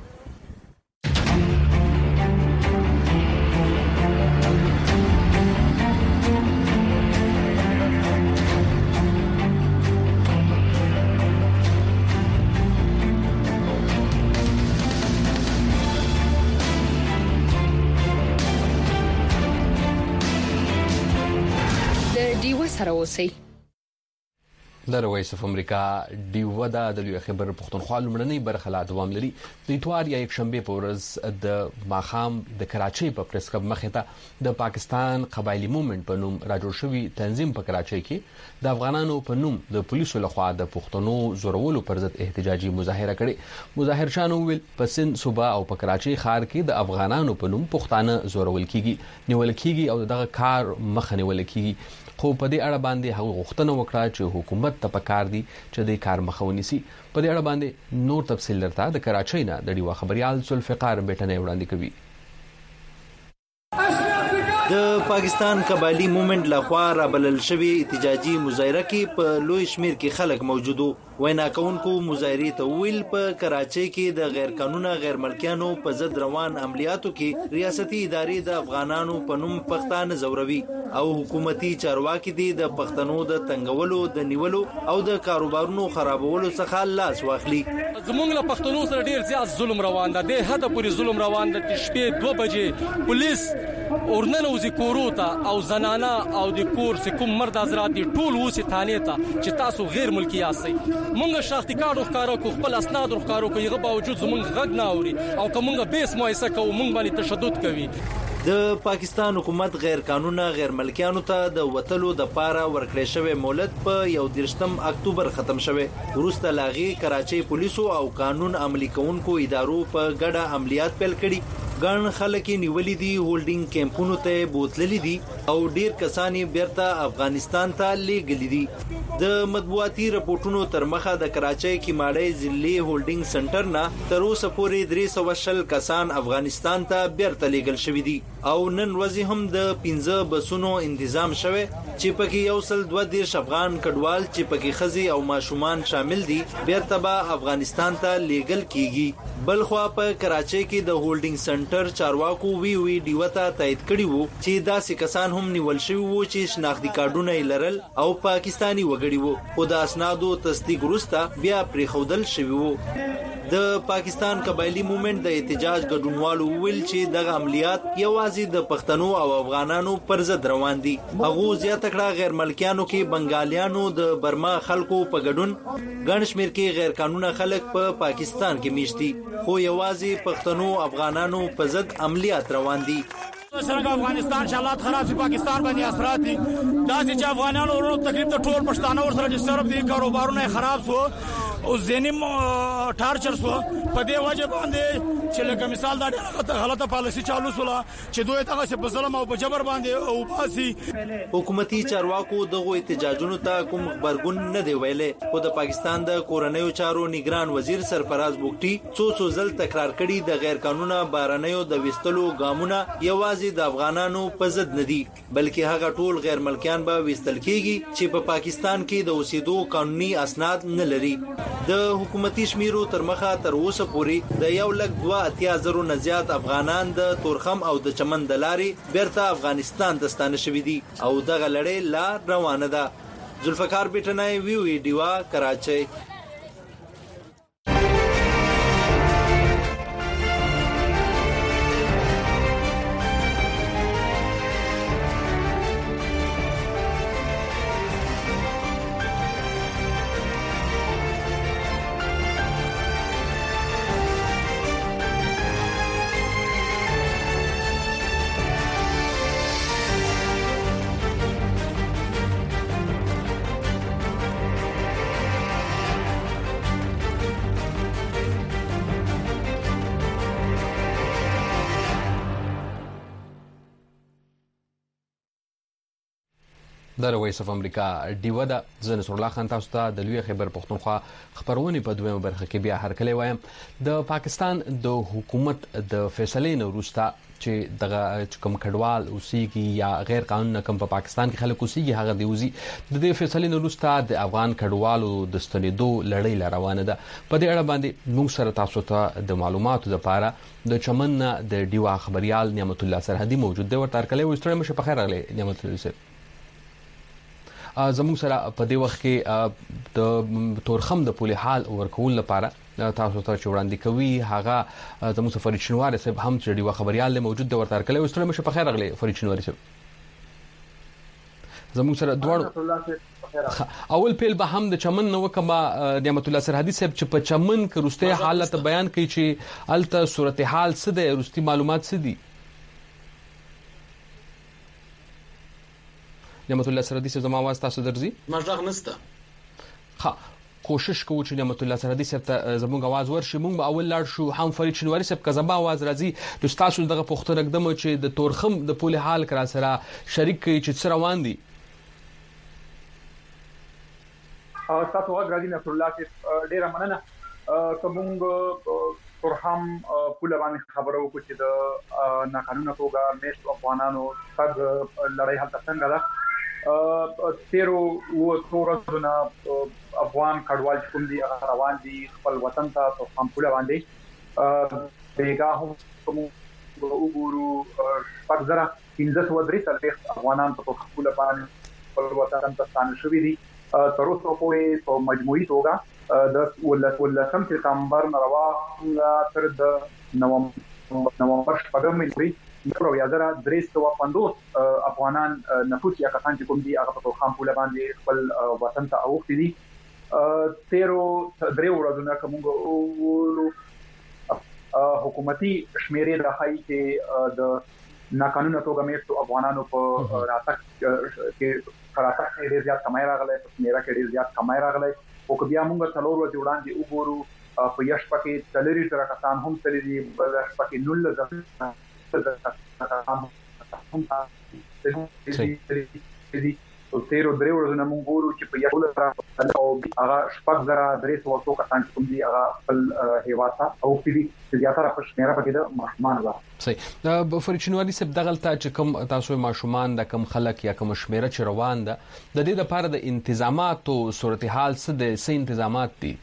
[SPEAKER 18] سره اوسئ.
[SPEAKER 2] د وایس اف امریکا ډیوا د لوی خبر پښتونخوا لمړنۍ برخه لا دوام لري. د اتوار یا یک شنبه په ورځ د ماخام د کراچۍ په پریس کلب مخې ته د پاکستان قبایلی موومېنټ په نوم راجوړ شوی تنظیم په کراچۍ کې د افغانانو په نوم د پولیسو لخوا د پښتنو زورولو پر ضد احتجاجي مظاهره کړې. مظاهرچانو ویل په سند صوبه او په کراچۍ ښار کې د افغانانو په نوم پښتانه زورول کیږي نیول کیږي او دغه کار مخه نیول کیږي. خو په دې اړه باندې هغه غوښتنه وکړه چې حکومت ته پکار دي چې د کار مخه ونیسي. په دې اړه باندې نور تفصیل لرته د کراچۍ نه د ډیوا خبريال ذوالفقار بیٹنه وړاندې کوي.
[SPEAKER 19] د پاکستان قبایلی موومېنټ لخوا رابلل شوی احتجاجي مظاهره کې په لوی شمیر کې خلک موجودو. وینا کوونکو مظاهرې ته ویل په کراچۍ کې د غیر قانوني غیر ملکیانو په ضد روان عملیاتو کې ریاستي ادارې د افغانانو په نوم پښتانه زوروي او حکومتي چارواکي دي د پښتنو د تنګولو د نیولو او د کاروبارونو خرابولو څخه لاس واخلي.
[SPEAKER 20] زمونږ له پښتنو سره ډیر زیات ظلم روان ده. د حد پورې ظلم روان ده. شپې 2 بجې پولیس اورننوزي کوروتا او زنانا او د کور کوم مرد حضرات دي ټول وسی تانه ته چې تاسو غیر ملکی یاستئ. مونږ شاختی کارو ښکارو کو خپل اسناد ښکارو کو یغه باوجود زمونږ غږ نه اوري او کومه بیس مؤسسه کو مونږ باندې تشدد کوي.
[SPEAKER 19] د پاکستان حکومت غیر قانوني غیر ملکیانو ته د وټلو د پاره ورکړې شوی مهلت په 1 اکتوبر ختم شوه. وروسته لاغي کراچي پولیسو او قانون عملی کوونکو ادارو په ګډه عملیات پیل کړي. ګڼ خلک نیولې دي، هولډینګ کیمپونو ته بوتللي دي او ډیر کسان بیرته افغانستان ته لیږلي دي. د مطبوعاتي رپورټونو تر مخه د کراچي کې ماړی ضلعي هولډینګ سنټر نه تر اوسه پورې 320 کسان افغانستان ته بیرته لیږل شوي دي او نن ورځ هم د 15 بسونو تنظیم شوه چې پکې 122 افغان کډوال چې پکې خزي او ماشومان شامل دي بیرته به افغانستان ته لیږل کیږي. بلخوا په کراچي کې د هولډینګ سنټر چارواکو وی ډیوته تایید کړی وو چې داسې کسان هم نیول شوی وو چې شناختی کارډونه یې لرل او پاکستانی وګړي وو، خو د اسنادو تصدیق وروسته بیا پرې خودل شوی وو. د پاکستان قبایلی موومېنټ د احتجاج ګډونوالو ویل چې دغه عملیات یوازې د پښتنو او افغانانو پر ضد روان دي. هغه زیاته کړه غیر ملکیانو کې بنگالیانو د برما خلکو په ګډون ګڼ شمېر کې غیر قانوني خلک په پاکستان کې میشتي، خو یوازې پښتنو افغانانو په ضد عملیات روان دي.
[SPEAKER 21] څنګه افغانستان حالات خراب شي، پاکستان باندې اثرات دي، داسې چې افغانانو ورو تقریبا ټول پښتانه ور سره صرف دي کاروبارونه خراب شو او ځینې ټارچر شو په دې وجه باندې چې لکه مثال دا غلطه پالیسي چالو شوله چې دوی ته څه په ظلم او په جبر باندې او باسي.
[SPEAKER 19] حکومتي چارواکو دغه احتجاجونو ته کوم خبرګون نه دی ویلې، خو د پاکستان د کورنیو چارو نگران وزیر سرفراز بوګټي څو ځل تکرار کړي د غیر قانوني بارنیو د وستلو ګامونه یوازې د افغانانو په ضد نه دي بلکې هغه ټول غیر ملکیان به وستل کیږي چې په پاکستان کې د اوسېدو قانوني اسناد نه لري. د حکومتي شمیرو تر مخه تر اوسه پورې د 1,82,000 نه زیات افغانان د تورخم او د چمن د لارې بیرته افغانستان ته ستانه شوي دي او دغه لړۍ لا روانه ده. ذوالفقار بیٹنای وی ډیوا کراچي.
[SPEAKER 2] د وایس اف امریکا ډیو دا زنه سر الله خان تاسو ته د لوی خبر پښتونخوا خبرونه په دویمه برخه کې بیا هرکلی وایم. د پاکستان د حکومت د فیصلې نه وروسته چې دغه کوم کډوال اوسېږي یا غیر قانوني کوم په پاکستان کې خلک اوسېږي هغه دی وزي د دې فیصلې نه وروسته د افغان کډوالو د ستنېدو لړۍ روانه ده. په دې اړه باندې موږ سره تاسو ته د معلوماتو لپاره د چمن د ډیوا خبريال نعمت الله سرحدي موجود دی. ورته هرکلی وستړی مشه په خیر راغلی نعمت الله سره. زموږ سره په دې وخت کې د تورخم د پولي حال ورکول لپاره تاسو ته وړاندې کوي هغه زموږ فرید شنواری صاحب هم چې ډیوا خبريال موجود دی. ورته هرکلی وستړی مشه په خیر راغلی فرید شنواری صاحب. زموږ سره دواړو اول پیل به هم د چمن نو کما نعمت الله سرحدي صاحب چې په چمن کې روسته حالت بیان کوي چې الته صورتحال څه ده، روستي معلومات څه دي. نعمت الله سرحدي صاحب زما आवाज تاسو درځي؟
[SPEAKER 15] ماجغ نسته.
[SPEAKER 2] ها کوشش کوو چې نعمت الله سرحدي صاحب ته زموږ आवाज ورشي. موږ به اول لاړ شو هم فرید شنواری صاحب کزما आवाज راځي د تاسو دغه پښتون اقدام چې د تورخم د پولي حال کرا سره شریک کوي چې څه روان دي.
[SPEAKER 22] تاسو غواړئ نصر الله کې ډیره مننه کومه تورخم پوله باندې خبرو کو چې د ناقانونه توګه مېشت افغانانو تګ لړۍ حالت څنګه ده. تیرو و تورونه افغان کډوال کوم دي روان دي خپل وطن ته تورخم پوله باندې بیګا هم وګورو پرځرا 15 افغانان په تورخم پوله باندې خپل وطن ته ستانه شوي دي. تر اوسه پورې په مجموعي توګه د ولسم سپتمبر ناروا تر د نومبر شپږم پورې نو یا زره 350 افغانان نفوس یا کسان چې کوم دي هغه په تورخم پوله باندې خپل وطن ته اوښتي دي. تیرو درې ورځې کومو حکومتي شمیرې راځي چې د ناقانونه توګه میشتو افغانانو په راتګ کې خلاصه ډېر زیات کمای راغلی په میرا کې ډېر زیات کمای راغلی او که بیا موږ څلور ورځې وړاندې وګورو په یش پکې تلری تر کسان هم تللی بل پکې نل زغ او تیرو درې ورځې موږ ګورو چې په یو لاره او هغه شپږ زره درې سوه کسان کوم دي هغه خپل هیواته او په زیاتره په شمیره پکې د ماشومان و
[SPEAKER 1] صحیح د فرچنوالي سب دغلته چې کوم تاسو ماشومان د کوم خلک یا کوم شمیره چې روان ده د دې لپاره د انتظامات او صورتحال څه د سې انتظامات دي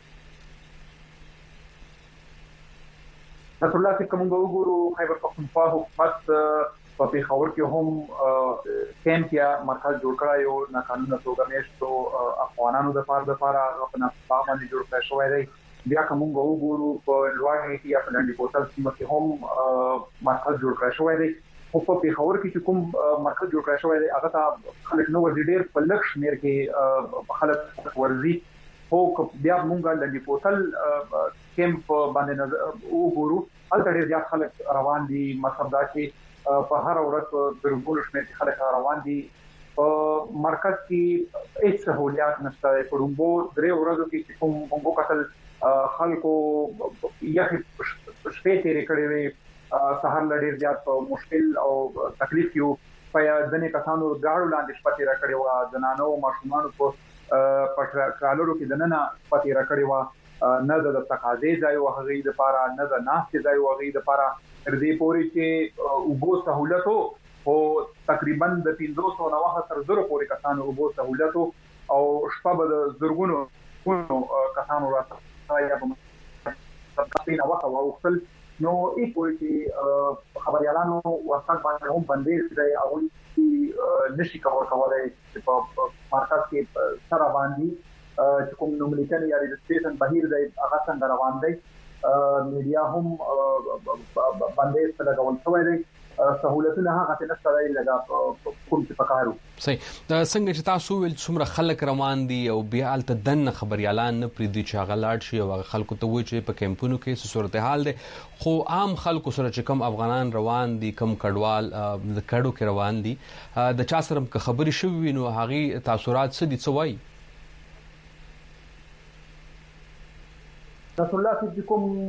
[SPEAKER 22] رسول الله چې کوم وګورو خیبر پختونخوا حکومت په پیښور کې هم کیمپ یا مرکز جوړ کړی یو ناقانونه توګه میشتو افغانانو د لپاره په ناسپا باندې جوړ کړی شوی دی بیا کوم وګورو په لوړ کې یا په لنډي کوتل سیمه کې هم مرکز جوړ کړی شوی دی خو په پیښور کې چې کوم مرکز جوړ کړی شوی دی هغه ته خلک نو ډېر په لږ شمیر کې خلک ورزي خو بیا مونږ لنډي کوتل کیمپ باندې وګورو هلته ډېر زیات خلک روان دي مطلب دا چې په هر ورځ د رګول شمیر خلک روان دي په مرکز کې هیڅ سہولیات نشته په رومبو درې ورځو کې کوم موږ کتل خلکو یخ شپې تیرې کړې وي سهار لړ زیات مشکل او تکلیف یو په ځنې کسانو غاړو لاندې شپه تیرې کړې و زنانو او ماشومان په پټرالو کې دننه شپه تیرې کړې و نه د تقاضې ځای او هغې لپاره نه د ناستې ځای او هغې لپاره تر دې پورې چې وګو سہولتو او تقریبا د 379 زره پورې کسانو وګو سہولتو او شپه د زرګونو کسانو راځي یا په تاسو وخت او خپل نو ای پورې چې خبريالانو ورڅخه باندې هم باندې دی او نشي کولای چې په مرکز کې سره باندې چې کوم نوملیکن یا رجسټریشن بهیر دی هغه څنګه روان دی میډیا هم باندې څه لګول شوی دی سہولتونه هغه څه نشته دی لګا کوم څه پکارو
[SPEAKER 1] صحیح دا څنګه چې تاسو ول څومره خلک روان دي او بیا الته دن خبريالان نه پریدي چې هغه لاړ شي او خلکو ته وایي چې په کیمپونو کې صورتحال دي خو عام خلکو سره چې کم افغانان روان دي کم کډوال د کډو کې روان دي د چا سره خبري شوی نو هغه تاثیرات څه دي څه وایي
[SPEAKER 22] رسول الله چې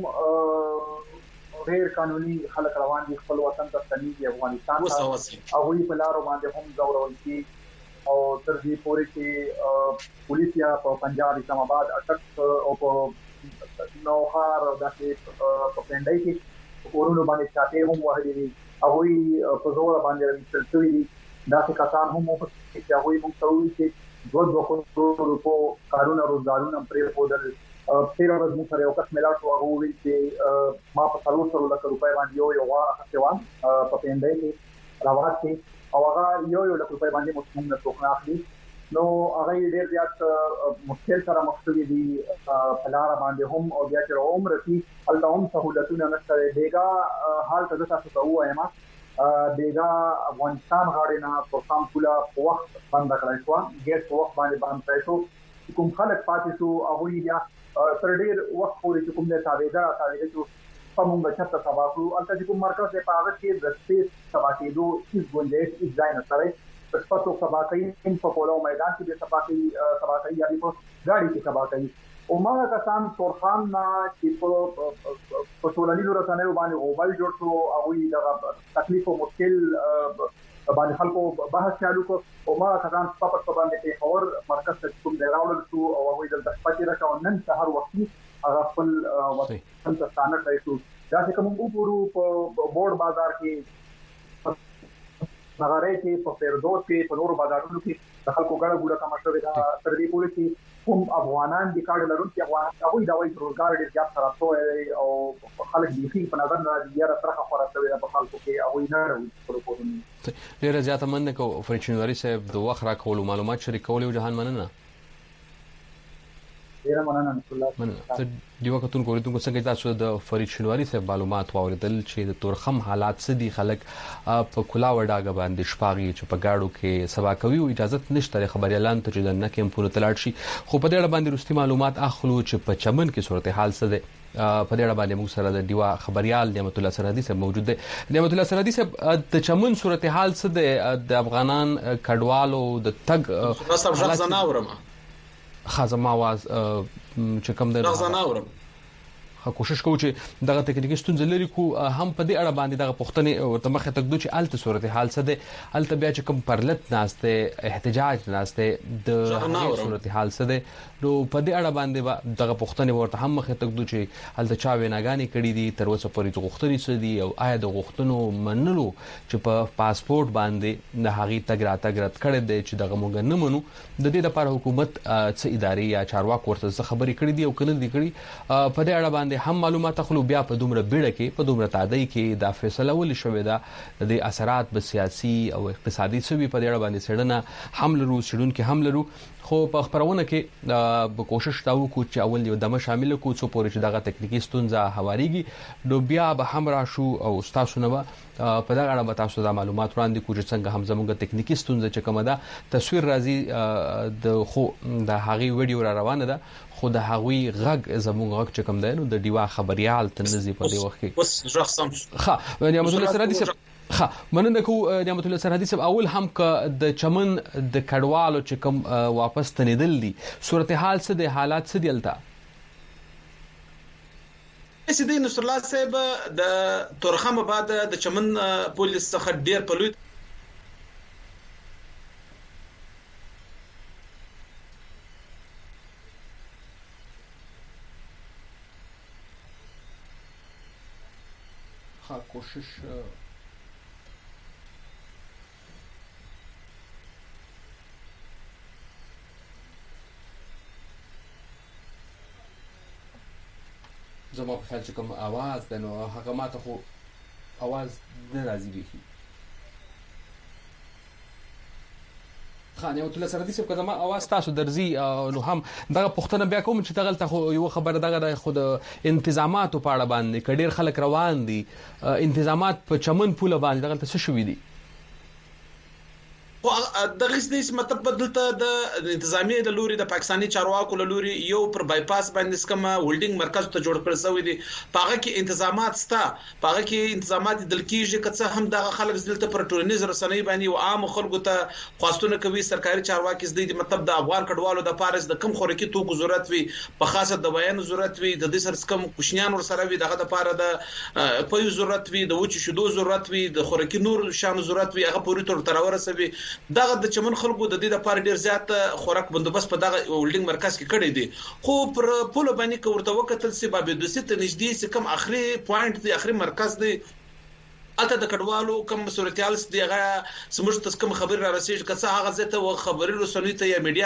[SPEAKER 22] کوم غیر قانوني خلک روان دي خپل وطن ته ستنېږي افغانستان ته او وی په لارو باندې هم ځورول کی او تر دې پورې چې پولیس یا په پنجاب اسلام آباد اټک او په نوخار داسې په پندای کې ورونو باندې چاته هم وهلي او وی په زور باندې رسېدلي دي داسې کسان هم چې هغه موږ ته وی چې 2 روپو کارونه روزګارونه پرې پودل تیر ورځ موږ سره یو کس ملاو شو هغه وی چې ما په 300 لک روپۍ باندې یو واخیوان په پندای کې راوات کې او هغه یو لک روپۍ باندې موږ نه توخنه اخلي نو هغه ډیر زیات مشکل سره مخ دي په لار باندې هم او بیا چې عمر رسی الته هم سہولتونه نشته دیګه حال ته تاسو ته وایم دیګه افغانستان غاړي نه په سم کولا په وخت باندې کړای شو ګیټ په وخت باندې باندې شو کوم خلک پاتې شو هغه یا تر ډیر وخت پورې چې کوم نه تابعدار چې په موږ چاته تباکو البته چې کوم مرکز په هغه کې د سپیس تباکېدو هیڅ گنجائش هیڅ ځای نه سره په تاسو تباکې په پولو میدان کې د تباکې یا په ګاډي کې تباکې او ما کسان تورخان نه چې په ټولنیزو رسنیو باندې غوبل جوړ شو او د تکلیف او مشکل باندې خلکو بحث چالو کو او ما کسان په باندې په اور مرکز ته کوم دی راوړل شو او هغه د پاتې راکاو نن سهار وختي هغه خپل وطن ته ستانه کړی شو دا چې کوم وګورو په بورډ بازار کې نغاره کې په فردوس کې په نورو بازارونو کې د خلکو ګړه ګوډه کم شوې ده تر دې پورې چې کوم افغانان د کارډ لرونکي افغانان هغه د وایي روزګار ډیر زیات سره شوی او خلک د په نظر نه دی را ترخه خورا شوی په خلکو کې او نه راوي
[SPEAKER 1] ډیر زیات مننه کو فرچنوري صاحب د وخت را کول معلومات شریکول او جهان مننه
[SPEAKER 22] ډیر مننه نصر الله.
[SPEAKER 1] دیو کتون کولیدونکو څنګه تاسو د فرید شنواری صاحب معلومات واوریدل چې د تورخم حالات سدي خلک په کلا وډاګه باندې شپاغي چې په گاډو کې سبا کوي او اجازه نشته خبري اعلان ته چې د نکم په تلاړ شي خو په دې اړه باندې رستي معلومات اخلو چې په چمن کې صورتحال څه ده. په دې اړه باندې موږ سره د دیوا خبريال نعمت الله سرحدي صاحب موجود دي. نعمت الله سرحدي صاحب د چمن صورتحال څه ده د افغانان کډوالو د تګ
[SPEAKER 15] تاسو ځخ زناورم
[SPEAKER 1] خازم आवाज چې کوم د
[SPEAKER 15] زناورم
[SPEAKER 1] کوشش کوو چې دغه تکنیکی ستونزې لري کو هم په دې اړه باندې دغه پښتنې ورته مخه تک دوی چې الته صورتحال څه ده الته بیا چې کوم پرلت ناشته احتجاج ناشته د صورتحال څه ده نو په دې اړه باندې دغه پښتنې ورته هم مخه تک دوی چې الته چا ویناګانی کړي دي تر اوسه پورې غوښتنې څه دي او آیا د غوښتنو منلو چې په پاسپورت باندې د هغې تګ راتګ رد کړي دي چې دغه موږ نه منو د دې لپاره حکومت څه ادارې یا چارواکو ورته خبرې کړي دي او کنه دي کړي په دې اړه باندې هم معلومات خلک بیا په دومره بیړه کې په دومره تعدی کې دا فیصله ولې شوې ده د اثرات په سیاسي او اقتصادي سوي په دې اړه باندې سړنه حمله رو سړون کې حمله رو خو په خبرونه کې به کوشش تاو کو چې اول یو دمه شامل کو څو پورې چې دغه تکنیکی ستونزه هواريږي نو بیا به هم راشو او تاسو نه په دغه اړه به تاسو د معلومات وړاندې کوی چې څنګه هم زموږ تکنیکی ستونزه چې کومه ده تصویر راځي د خو د هغه ویډیو را روانه ده خو د هغوی غږ زموږ غږ چې کوم دی نو د دیوا خبريال تنظیم په دې وخت کې
[SPEAKER 15] بس ځخ سم
[SPEAKER 1] ها نعمت الله سرحدي صاحب مننه کو نعمت الله سرحدي صاحب اول هم ک د چمن د کډوالو چې کوم واپس تنیدل دي صورتحال څه د حالات څه دلته
[SPEAKER 15] سیدی نصر الله صاحب د تورخم بعد د چمن پولیس څخه ډیر په لوی
[SPEAKER 1] کوشش زما په خیال چې کوم आवाज د نو هغه ماته خو आवाज نه راځي به خانه وتله سره دي چې کله ما आवाज تاسو درځي نو هم دغه پښتنه بیا کوم چې دغه ته یو خبره دغه خود انتظامات په اړه باندې کډیر خلک روان دي انتظامات په چمن پوله باندې دغه څه شوې دي
[SPEAKER 15] او د غیسنیس مطلب بدلته د انتظامی د لوري د پاکستاني چارواکو له لوري یو پر بایپاس باندې سکم هولډینګ مرکز ته جوړ کړی شوی دی پاغه کې انتظامات ستا پاغه کې انتظامات د لکیږي کڅه هم د خلک دلته پر ټولنیز رسنۍ باندې او عام خلکو ته خواستونه کوي سرکاري چارواکي زدي مطلب د افغان کډوالو د پارس د کم خوراکي توکو ضرورت وي په خاصه د بیان ضرورت وي د دې سر کم کوشنیان ور سره وي دغه د پاره د پوی ضرورت وي د وچ شودو ضرورت وي د خوراکي نور شان ضرورت وي هغه پوری تر تراوره سوي دغه د چمن خلکو د دې لپاره ډیر زیات خوراک بندوبست په دغه هولډینګ مرکز کې کړی دی خو پر پوله باندې کوړه وکتل سی باب د ست نږدې سی کم اخري پوینټ دی اخري مرکز دی اته د کډوالو کم صورتحال دی هغه سمجھ تاسو کوم خبر را رسیږي کڅه هغه زته و خبري رسنۍ ته یا میډیا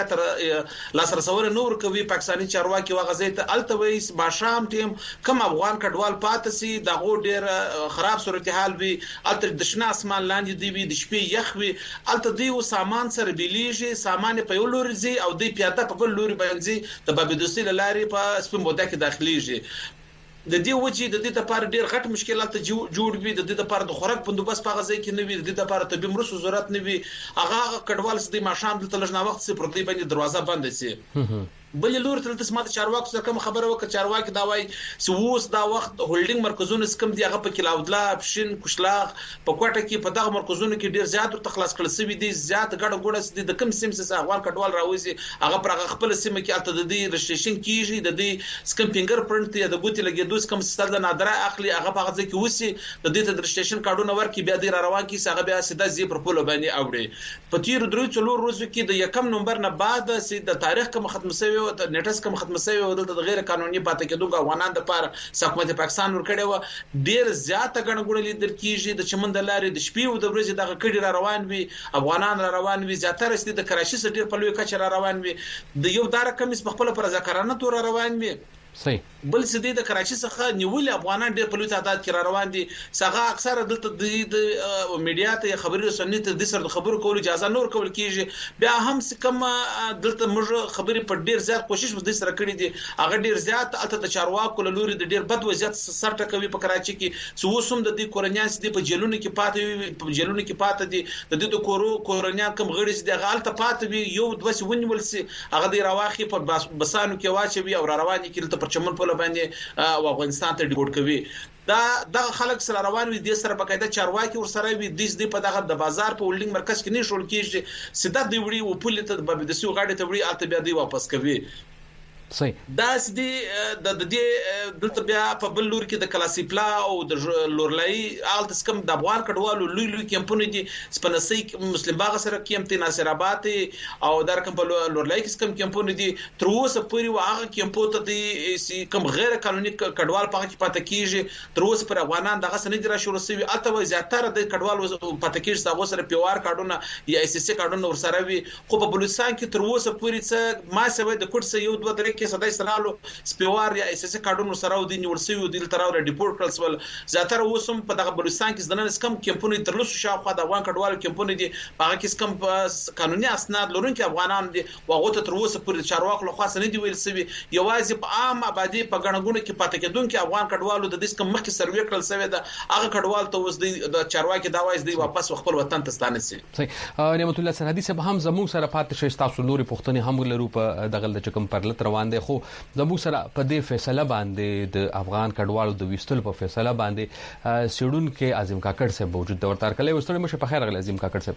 [SPEAKER 15] تر لاس رسول نور کوي پاکستاني چارواکي هغه زته التويس با شام ټیم کم افغان کډوال پاتسي دغه ډیر خراب صورتحال وي الته د شنه اسمان لاندې دی وي د شپې یخ وي الته دی او سامان سره بیلیږي سامان په یو لوري زی او دی پیاده په بل لوري باندې د بابدوسی لاري په سپم بوده کې داخليږي د دې وجې د دې لپاره ډېر غټ مشکلات جوړ وي د دې لپاره د خوراک بندوبست په غځای کې نه وي د دې لپاره طبي مرستو ضرورت نه وي هغه کډوال سدي ماشام د تلژنا وخت سي پرتی باندې دروازه بند سي بل لور تل تسمات چارواکو سره کوم خبره وکړه چارواکي دا وای سووس دا وخت هولډینګ مرکزونه سکم دی هغه په کلاودلا پشین کوشلاغ په کوټه کې په دغه مرکزونو کې ډیر زیات تخلاص کړل سوي دي زیات غړ غوړس دي د کم سیم سره افغان کډوال راوځي هغه پر خپل سیم کې الته د دې رجسټریشن کیږي د دې سکم فینګر پرنټ یا د ګوتې لګیدو سکم ستل نادره اخلي هغه په غځي کې وسی د دې ته رجسټریشن کارډونه ورکي بیا د روان کې هغه بیا سیده زی پر پوله باندې اوړي په تیر درو څلور ورځو کې د یکم نمبر نه بعد د تاریخ کوم ختم شوی او د نیټس کوم ختم شوی او د غیر قانوني پاتې کېدو افغانان د پر حکومت پاکستان ور کړی و ډیر زیات غنګړل لیدل کیږي د چمن د لارې د شپې او د ورځې دغه کډی را روان وي افغانان را روان وي زیاتره ست د کراچي سره ډیر په لوی کچ را روان وي د یو دار کمیس په خپل پر ذکرانه تور روان وي
[SPEAKER 1] صحیح
[SPEAKER 15] بل سدي د کراچي څخه نیول افغانان ډېر په لوی تعداد کې را روان دي څنګه اکثره دلته د میډیا ته خبري رسنۍ ته د سر خبرو کول اجازه نور کول کیږي بیا هم کم دلته موږ خبري په ډېر زیات کوشش د سره کړی دي هغه ډېر زیات الته د چارواکو لوري د ډېر بد وضعیت سر ټکوي په کراچي کې سوسم د دې کورنیان سدي په جیلونو کې پاتې دي د دې کورنیان کم غړي دي غالطه پاتې وي یو دوه ونیول سي هغه د راواخي په بسانو کې واچوي او را رواني کې ته پر چمن په باندې او افغانستان ته ډیپورټ کوي دا خلک سره روان وي د سره بقاعده چارواکي ور سره وي د په دغه د بازار په ولډینګ مرکز کې نه شول کیږي سیده دی وړي او پولیس ته د سیو غاډي ته وړي الته بیا دی واپس کوي
[SPEAKER 2] صحیح
[SPEAKER 15] دا سدي د دې دلته بیا په بل لور کې د کلاسیپلا او د لورلای آلت سکم د افغان کډوالو لوی کمپونه دي سپنسي مسلم باغ سره کمپټ ناصر آباد او در کوم په لورلای کې سکم کمپونه دي تر اوسه پورې واغه کمپوت دي کوم غیر قانوني کډوال په کې پاتې کیږي تر اوسه پر افغانان دغه سند را شروع شوی اته زیاتره د کډوال پاتې کیږي تاسو سره پیوار کارډونه یا اس اس کارډونه ور سره وي خو په بلوچستان کې تر اوسه پورې څه ما سوي د کوټ سه یو دوه درې کې صدای سرالو سپیوار یا اس اس کارډونو سره ودی نیورسيو دل تراوره ډیپورټ کړل زیاتره اوسم په دغه بلوچستان کې ځنن کم کمپونی تر لوسو شاوخوا د افغان کډوالو کمپونی دي هغه کې کم قانوني اسناد لرونکي افغانان دي واغه ته تر اوسه پورې چارواکو له خاص نه دی ویل سوي یوازې په عام آبادی په غنغونه کې پاتې کېدونکي افغان کډوالو د دې کم مخکې سروې کړل سوي دا هغه کډوال ته اوس د چارواکي دا وایي دی واپس خپل وطن ته ستانه سي
[SPEAKER 2] نعمت الله سرحدي صاحب هم زموږ سره پاتې شي تاسو نوري پښتني هم لرو په دغه د چکم پرلت روان دي خو زموږ سره په دې فیصله باندې د افغان کډوالو د وستل په فیصله باندې سیډون کې عظیم کاکړ صاحب موجود د ورتار کله وستل مشه په خیر غل عظیم کاکړ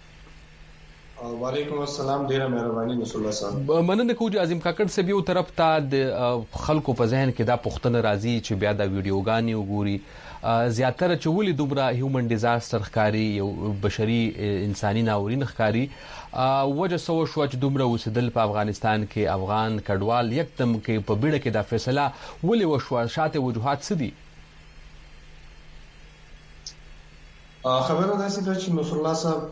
[SPEAKER 2] صاحب
[SPEAKER 3] وعلیکم السلام ډیره مهرباني نصر الله صاحب
[SPEAKER 2] مننه کوم عظیم کاکړ صاحب یو طرف ته د خلکو په ذهن کې دا پښتنه راځي چې بیا د ویډیوګانی وګوري زیاتره چې ولې دومره هیومن ډیزاستر ښکاری یو بشري انساني ناورین ښکاری وجه سو شو چې دومره وسدل په افغانستان کې افغان کډوال یکدم کې په بیړه کې دا فیصله ولې وشو شاته وجوهات څه دي
[SPEAKER 3] خبره ده چې نصر الله صاحب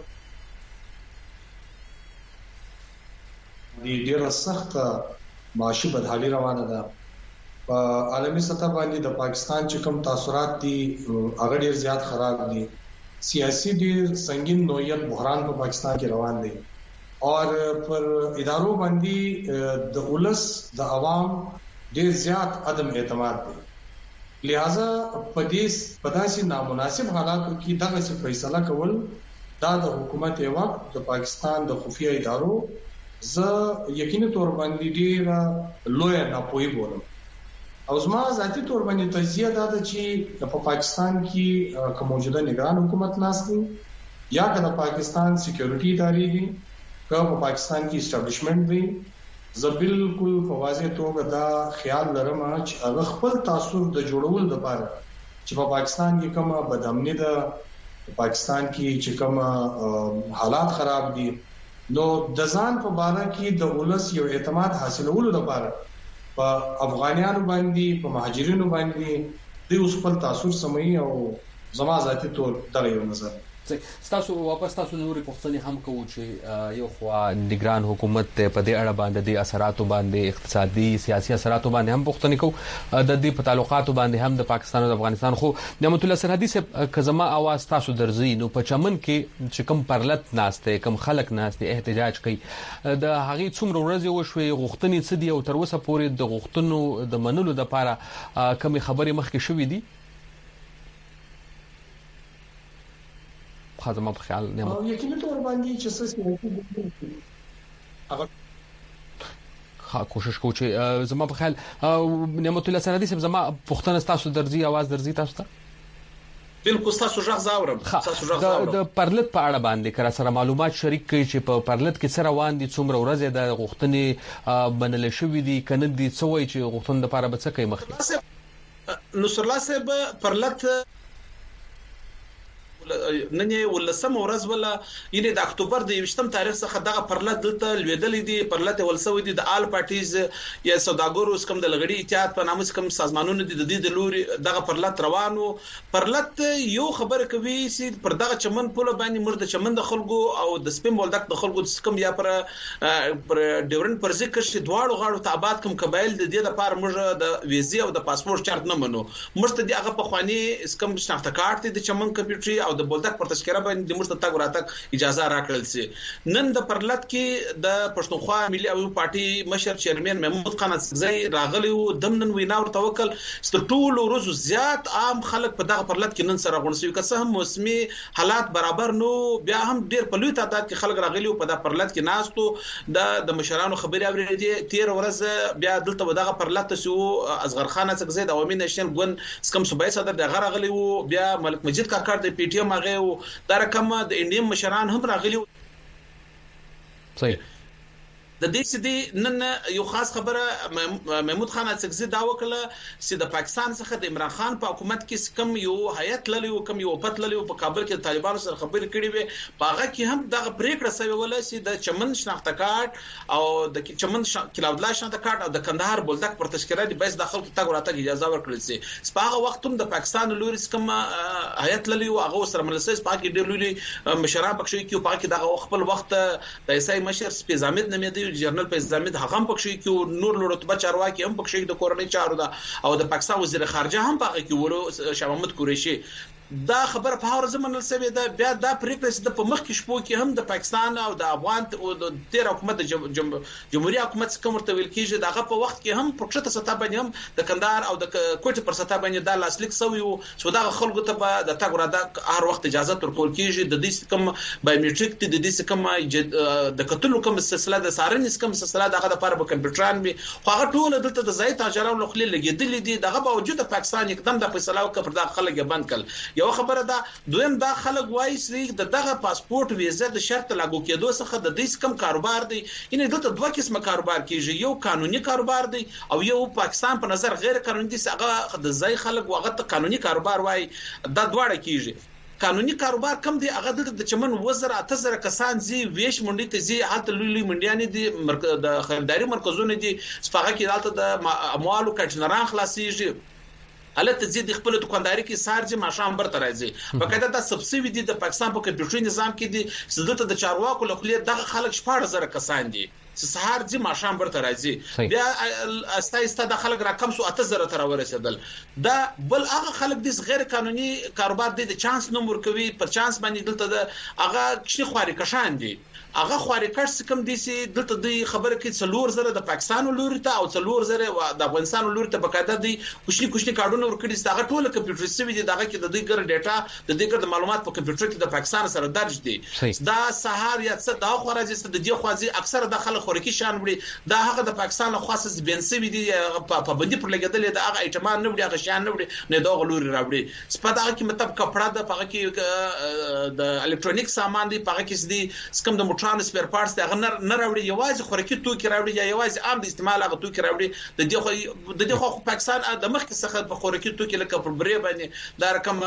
[SPEAKER 3] د ډیره سخته معاشي بدحالي روانه ده په عالمي سطح باندې د پاکستان چې کوم تاثیرات دي هغه ډیر زیات خراب دي سیاسي ډیر سنگین نوعیت بحران په پاکستان کې روان دي او پر ادارو باندې د ولس د عوام ډیر زیات عدم اعتماد دي لہذا په دې پداسي نامناسب حالاتو کې دغه څه فیصله کول دا د حکومت وخت د پاکستان د خفیه ادارو زه یقیني تور باندې ډیر لوی ناپوهي بولم او زما ذاتي تور باندې تجزیه دا ده چې په پاکستان کې کوم موجوده نگران حکومت ناشتي یا د پاکستان سکیورټي ادارې دي که په پاکستان کې اسټابلیشمنت وي زه بالکل په واضح توګه دا خیال لرم چې هغه خپل تاثیر د جوړول لپاره چې په پاکستان کې کومه بدامني ده په پاکستان کې چې کومه حالات خراب دي نو د ځان په اړه کې د ولس یو اعتماد حاصلولو لپاره په افغانانو باندې په مهاجرینو باندې د اوس خپل تاثیر سمي او زما ذاتي تور دغه یو نظر
[SPEAKER 2] تاسو واپس تاسو نوري پښتني هم کوو چې یو خو نگران حکومت په دې اړه باندې د اثراتو باندې اقتصادي سیاسي اثراتو باندې هم پښتني کوو د دې په تعلقاتو باندې هم د پاکستان او افغانستان خو نعمت الله سرحدي صاحب کزما आवाज تاسو درځي نو په چمن کې چې کم پرلت ناشته کم خلک ناشته احتجاج کوي د هغه څومره ورځې وشوي غوښتنې څه دي او تر اوسه پورې د غوښتنو د منلو لپاره کوم خبرې مخکې شوې دي خاطر ما په خیال نه
[SPEAKER 3] یقیني تور باندې چې څه
[SPEAKER 2] ها کوشش کوم چې زما په خیال نعمت الله سرحدي صاحب زما پښتنه تاسو درځي आवाज درځي تاسو ته
[SPEAKER 15] بالکل تاسو ژغ زاورم تاسو ژغ زاورم
[SPEAKER 2] د پرلت په اړه باندې کړه سره معلومات شریک کړي چې په پرلت کې سره روان دي څومره ورځې د غوښتنې بنل شوې دي کنه دي څه وایي چې غوښتنې لپاره به څه کوي مخکې
[SPEAKER 15] نصر الله صاحب پرلت نن یې ولسم ورځ ولا یعنی د اکتوبر د 20م تاریخ څخه دغه پرلط دلته لویدلې دي پرلط ولسوي دي د آل پارټیز یا سوداګرو کم د لغړی اتحاد په نامه کم سازمانونو دي د دې لوري دغه پرلط روانو پرلط یو خبر کوي چې پر دغه چمن پوله باندې مرده چمن د خلکو او د سپین بولدک د خلکو کم یا پر ډیورن پر ذکر شي دواړو غاړو ته آباد کم قبایل د دې لپاره موږ د ویزه او د پاسپورت شرط نه منو مرته دی هغه په خواني کم شناخته کارت د چمن کمپیوټر او د بولدک پر تذکره باندې د مرته تاګ راتک اجازه راکړل سي نن د پرلط کې د پښتونخوا ملي او پارټي مشر چیرمن محمود خان زئی راغلی و دمنن ویناور توکل ست ټول ورځ زیات عام خلک په دغه پرلط کې نن سره غونډه شوی که هم موسمي حالات برابر نو بیا هم ډیر په لوی تعداد کې خلک راغلی په دغه پرلط کې ناستو د مشرانو خبري اورېدې 13 ورځ بیا دلته دغه پرلط شو اصغر خان څخه د عوامي نشن ګون سکم صوبای صدر د غرغلی و بیا ملک مجید کاکړ د پی ټی ایم هغه دا رقم د انډیم مشران هم راغلي
[SPEAKER 2] صحیح
[SPEAKER 15] د دې سدي نن یو خاص خبره محمود خان اڅکزي دا وکړه چې د پاکستان څخه د عمران خان په حکومت کې کم یو هیئت للی او کم یو پټ للی په کابل کې طالبانو سره خبرې کړې وي پاغه کې هم دغه پریکړه شوی ولا چې د چمن شناخته کارت او د چمن کلاودلا شناخته کارت او د کندهار بولدک پر تشکیلات دی بس داخل تګ راته اجازه ورکړل سي سپاغه وخت هم د پاکستان لوري کم هیئت للی او هغه سره ملسس پاکي ډیر لوري مشران پکښې کې پاکي دغه خپل وخت د ایسای مشر سپیز احمد نمدی جنرال په ځامد هغه هم پکښې کې نور لورتبه چارواکي هم پکښې د کورنۍ چارو ده او د پاکستان وزیر خارجه هم پکې کې ولو شاه محمود قریشي دا خبر په هر زمانه سوي دا بیا دا پریکړه د په مخ کې شپو کې هم د پاکستان او د افغان او د تیر حکومت جمهوریت حکومت کوم ورته ویل کېږي دغه په وخت کې هم پښته ستا باندې هم د کندهار او د کوټه پر ستا باندې د لاسلیک سوي او شو دا خلکو ته د تاګ راده هر وخت اجازه ورکول کېږي د دې کوم بایومټریک د دې کوم د کتلو کوم سلسله د سارنس کوم سلسله دغه د لپاره په کمپیوټران به خو هغه ټول دلته د ځای تاجرانو خپل لګیدل دي دغه باوجود پاکستان یکدم د فیصله وکړ پر دغه خلک بند کړ یو خبره ده دویم دا خلک وایي چې دغه پاسپورت ویزه د شرط لاګو کېدو څخه د دې کم کاروبار دی یعنی دلته دوه قسمه کاروبار کیږي یو قانوني کاروبار دی او یو پاکستان په نظر غیر قانوني دي هغه د ځای خلک واغه قانوني کاروبار وایي دا دواړه کیږي قانوني کاروبار کم دی هغه د چمن وزر 8000 کسان زی ویش منډي ته زی حالت لولي منډيان دي د خریداري مرکزونه دي صفغه کې دالته د اموالو کټنران خلاصيږي حالت زید خپل دکانداري کې سارجه ماشام برته راځي په کده د سبسیډي دي د پاکستان په کمپیوټر نظام کې دي سدته د چارواکو لخوا دغه خلک 14000 کسان دي سهار دي ماشام برته راځي بیا استا د خلک رقم سو 8000 تر ورسېدل دا بل هغه خلک د غیر قانوني کاروبار دي د چانس نمبر کوي پر چانس باندې دلته د هغه کشي خواري کشان دي هغه خواري کړ کم دي سي دلته د خبره کې څلور زره د پاکستان لوري ته او څلور زره د افغانستان لوري ته بقاعده دي کوشني کارډونه ورکړي ستغه ټوله کمپیوټر سوي دي دغه کې د دې ګر ډیټا د دې ګر معلومات په کمپیوټر کې د پاکستان سره درج دي دا سهار یا څه دا خو راځي د دې خوازي اکثره د خلک خورکی شان وړي دا هغه د پاکستان له خاصه بنسوي دي په باندې پر لګیدل د هغه ایټمان نه وړي هغه شان نه وړي نه دا غلوري راوړي سپدا کې مطلب کپڑا د پغه کې د الکترونیک سامان دي پغه کې دي سکم د موټران سپیر پارټس د غنر نه راوړي یوازې خورکی توکي راوړي یا یوازې عام د استعمال هغه توکي راوړي د دې خو پاکستان د مخ کې څخه په خورکی توکي لکه پر بری باندې دا رقم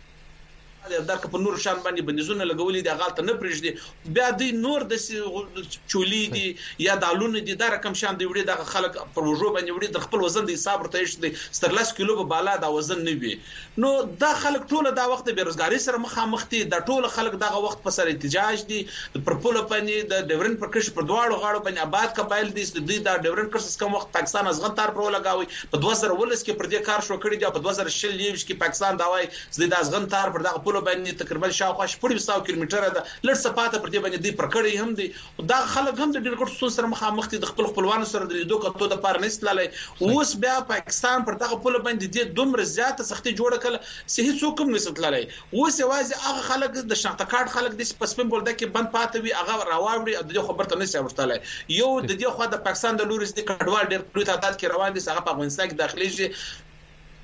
[SPEAKER 15] دا په نور شان باندې بندیزونه لګولې د غلطه نه پرېږدي بیا د نور د چولي دي یا دالونه دي دا رقم شان دی وړي د خلک پر وجو باندې وړي د خپل وزن د حساب ته یې 13 کیلو په بالا دا وزن نه وي نو دا خلک ټول دا وخت د بیروزګاری سره مخامخ دي د ټول خلک دغه وخت په سر احتجاج دي پر پوله باندې د ډیورن پر کش پر دواړو غاړو باندې آباد قبایل دي د ډیورن کس کم وخت پاکستان ازغن تار پر لګاوي په 2019 کې پر دې کار شو کړی دی په 2020 کې پاکستان دا وایي د ازغن تار پر دغه باندې تقریبا شاوخوا 400 کیلومتره ده لړ صفاته پر دې باندې دی پر کړی هم دي دا خلک هم د ډېر ګټو څو سره مخامخ دي د خپل خپلوانو سره د لیدو کتو د پار نسلای اوس بیا پاکستان پر دغه پوله باندې د دومره زیاته سختي جوړه کړه صحیح څوک هم نسلای اوس یوازې هغه خلک د شناخته کارت خلک د پسپین بولده کې بند پاتې وي هغه راوړي د خبرته نشي ورتلای یو د دې خو د پاکستان د لوري د کډوال ډېر پروت تعداد کې روان دي هغه په افغانستان کې داخلي شي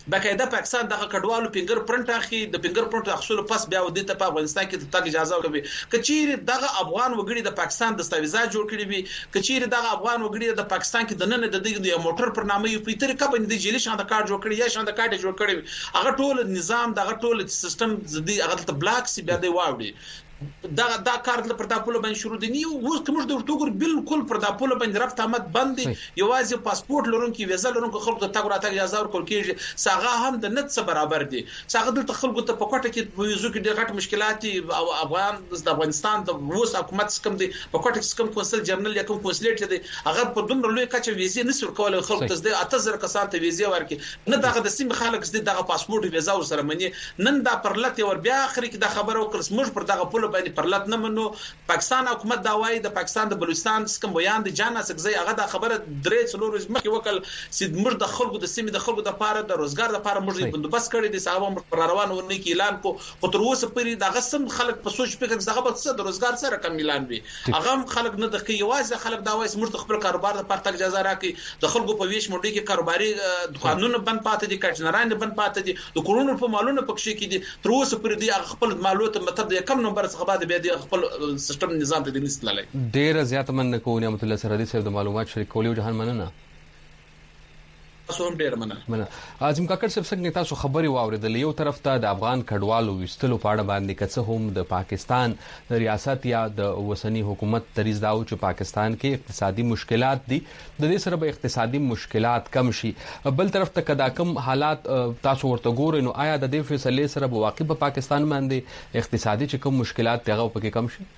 [SPEAKER 15] باقاعده پاکستان دغه کډوالو فینګر پرنټ اخی د فینګر پرنټ اخیستلو پس بیا ودی ته په افغانستان کې د تګ اجازه ورکوي کچیر دغه افغان وګړي د پاکستان دستاویزات جوړ کړي وي کچیر دغه افغان وګړي د پاکستان کې د نن د دې موټر پر نامه یو په طریقه باندې د جیلی شاند کارت جوړ کړي یا شاند کارت جوړ کړي هغه ټول نظام دغه ټول سیستم زدي هغه ته بلاک سی بیا دی واوړي دا کار د پرداپول باندې شروع دي نیو اوس کوم د ورتوګر بالکل پرداپول باندې رفت آمد بند یوازې پاسپورت لرونکي ویزا لرونکي خلکو ته تګ راتګ اجازه ورکول کیږي ساغه هم د نت سره برابر دي ساغه د خلکو ته په کوټه کې ویزو کې ډېر غټ مشکلات او افغانستان د روس حکومت سکم دي په کوټه کې سکم کونسل جنرال یا کوم کنسولیټ دي هغه په دومره لوی کچه ویزې نسور کول خلکو ته د 8000 کسان ته ویزې ورکړي نه دغه د سیم خلک د دغه پاسپورت ویزا سره مني نن دا پرلت ور بیا اخري کې د خبرو کړس موږ پر دغه پوله باندې پرلت نه نو پاکستان حکومت دا وایي د پاکستان د بلوچستان سکم بیان د جانا سګزي هغه د خبره درې څلور ورځې مخکې وکړ چې موږ د خلکو د سیمې د خلکو د لپاره د روزګار لپاره موږ بندوبست کړی دي صاحب پر روانونه کې اعلان کو خو تر اوسه پرې د غسم خلک په سوچ فکر څنګه به څه د روزګار سره کم اعلان وي هغه خلک نه د یوازې خلک دا وایي موږ خپل کاروبار لپاره تک اجازه راکړي د خلکو په ویش منډي کې کاروباري دکانونه بند پاتې دي کارچنران بند پاتې دي د کورونو په مالونو پکې کې دي تر اوسه پرې دي خپل مالوت مطلب د کم نمبر څخه بعد به دي خپل سیستم نظام ته دې نستلای
[SPEAKER 1] ډیر زیات من کو نعمت الله سرحدي صاحب د معلومات شریکولو جهان مننه
[SPEAKER 15] تاسو هم ډیر مننه
[SPEAKER 1] اعظم کاکړ صاحب څنګه تاسو خبري واوریدل یو طرف ته د افغان کډوالو وستلو په اړه باندې کڅه هم د پاکستان د ریاست یا د وسنی حکومت تریز داو چې پاکستان کې اقتصادي مشکلات دي د دې سره به اقتصادي مشکلات کم شي بل طرف ته کدا کم حالات تاسو ورته ګورئ نو آیا د دې فیصله سره به واقع په پاکستان باندې اقتصادي چې کوم مشکلات دغه پکې کم شي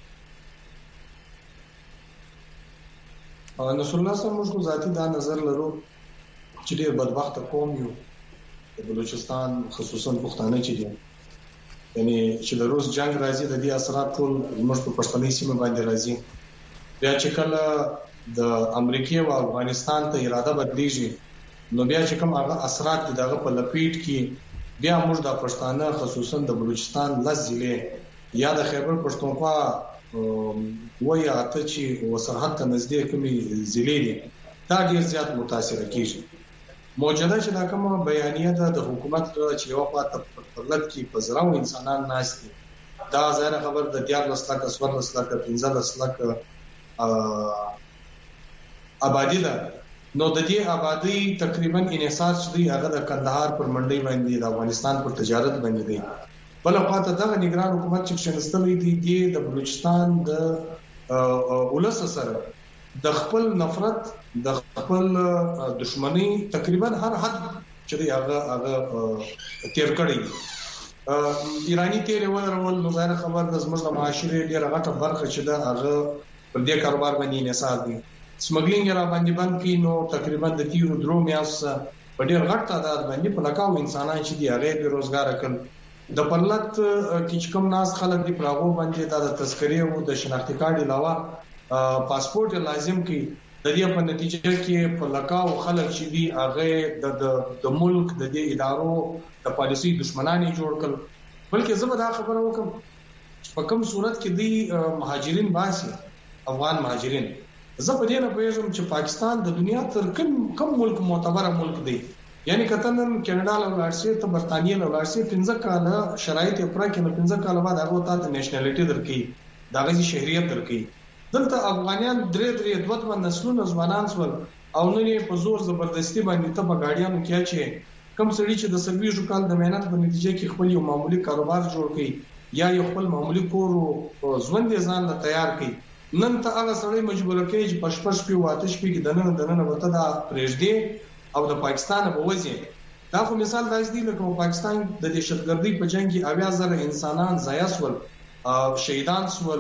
[SPEAKER 3] نصر الله صاحب موږ ذاتی دا نظر لرو چې ډېر بدبخت قوم یو د بلوچستان خصوصا پښتانه چې دي یعنی چې د روس جنگ راځي د دې اثرات ټول موږ په پښتني سیمه باندې راځي بیا چې کله د امریکای او افغانستان ته اراده بدلیږي نو بیا چې کوم هغه اثرات دغه په لپیټ کې بیا موږ د پښتانه خصوصا د بلوچستان لزلې یا د خیبر پښتونخوا ویا ته چې وسرحد ته نږدې کومي ضلع دي دا ډیر زیات متاثر کیږي موجوده چې دا کومه بیانیه ده د حکومت چې یو خواته پرلط کې پزراو انسانان ناشتي دا ظاهر خبر د 14 لک 14 لک 15 لک آبادی ده نو د دې آبادی تقریبا انحصار شدي هغه د کندهار پر منډي باندې د افغانستان پر تجارت باندې دی بل خواته دغه نگران حکومت چې شنستلې دي د بلوچستان د ولس سره د خپل نفرت د خپل دښمنی تقریبا هر حد چې هغه تیر کړی ایرانی تیر ورول نو ظاهر خبر د زموږ د معاشري ډیره غټه برخه چې دا هغه پر دې کاروبار باندې انحصار دي سمګلینګ را باندې بند کی نو تقریبا د تیرو درو میاس په ډیر غټ تعداد باندې په لکاو انسانان چې دی هغه به روزګار کړ د پرلط کې کوم ناس خلک دی پراغو باندې د تذکری او د شناختی کارت علاوه پاسپورت لازم کی د دې په نتیجه کې په لکاو خلک چې دی هغه د ملک د دې ادارو د پالیسي دشمنانی جوړ کړ بلکې زه به دا خبره وکم په کوم صورت کې دی مهاجرین باسي افغان مهاجرین زه په دې نه پوهیږم چې پاکستان د دنیا تر کوم ملک معتبر ملک دی یعنی کتنن کینیډا له ورسي ته برتانیې له ورسي 15 کال شرایط پوره کړي 15 کال بعد هغه ته نېشنلټي درکې دا غي شهريت درکې دلته افغانان درې دوه نسلونه ځوانان سول او نن په زور زبردستی باندې ته په گاډیانو کې چې کم سړي چې د سرویژو کال د مهنت په نتیجه کې خپل یو معمولی کاروبار جوړ کړي یا یو خپل معمولی کور ژوند ځان له تیار کړي نن ته هغه سړی مجبور کړي چې پشپش په واتش کې دنه وته دا پرېږدي او د پاکستان په وځي دا خو مثال راځي دی لکه پاکستان د دهشتګردۍ په جنگ کې 80000 انسانان ضایع شول شهیدان شول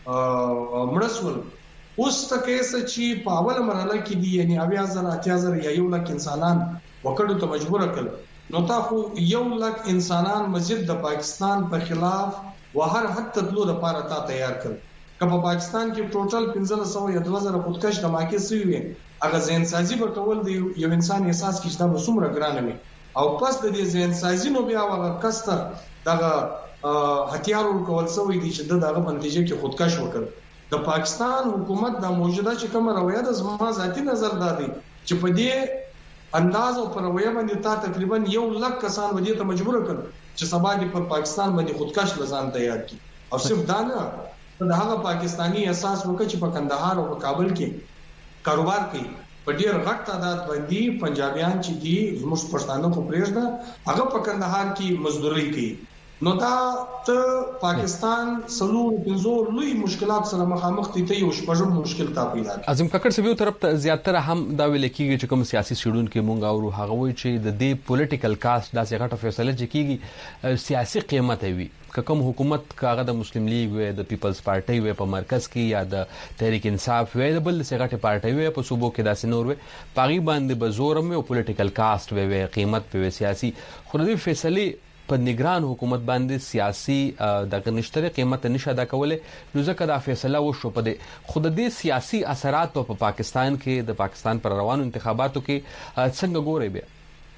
[SPEAKER 3] مړسول اوس تکه چې په اوله مرحله کې دي یعنی 80000 8000 یا 1 لک انسانان وکړو ته مجبور کړ نو تا خو 1 لک انسانان مزید د پاکستان په خلاف وهر حد تدلو لپاره تا تیار کړ کله پاکستان کې ټوټل 1500 یا 2000 خودکش دماکې سوي هغه ذهن سازي به کول دی یو انسان احساس کیږي دا مسومره ګرانه وي او پس د دې ذهن سازي نو بیا هغه کسته دغه هتیار ورکول سوی دي چې دغه په نتیجه کې خودکش وکړ د پاکستان حکومت د موجوده چې کوم رویه د زما ذاتی نظر دادي چې په دې انداز او پرويه باندې تا تقریبا 1 لک کسان ودی ته مجبور کړ چې سبا دې پر پاکستان باندې خودکش لزان تیار کی او صرف دا نه د هغه پاکستانی اساس وکړي چې په کندهار او په کابل کې کاروبار کوي په ډیر غټ تعداد باندې پنجابیان چې دي زموږ پښتانه کو پرېږده هغه په کندهار کې مزدوري کوي نو دا ته پاکستان سلور پنځور لوی مشکلات سره مخامخ دي ته یو شپږم مشکل تا پیدا کوي
[SPEAKER 2] اعظم ککړ سویو طرف ته زیاتره هم دا ویل کیږي چې کوم سیاسي شیډون کې مونږ او هغه وایي چې د دې پولیټیکل کاست داسې غټه فیصله چې کیږي سیاسي قیمت وي کوم حکومت کاغه د مسلم لیگ وي د پیپلز پارټي وي په مرکز کې یا د تحریک انصاف وي د بل څه غټه پارټي وي په صوبو کې داسې نور وي پاغي باندې بزورم او پولیټیکل کاست وي قیمت په سیاسي خو د فیصله په نگران حکومت باندې سیاسي د نشتره قیمت نشه ادا کوله نو ځکه دا فیصله وشو په دې خود دې سیاسي اثرات په پاکستان کې د پاکستان پر روانو انتخاباتو کې څنګه ګوري به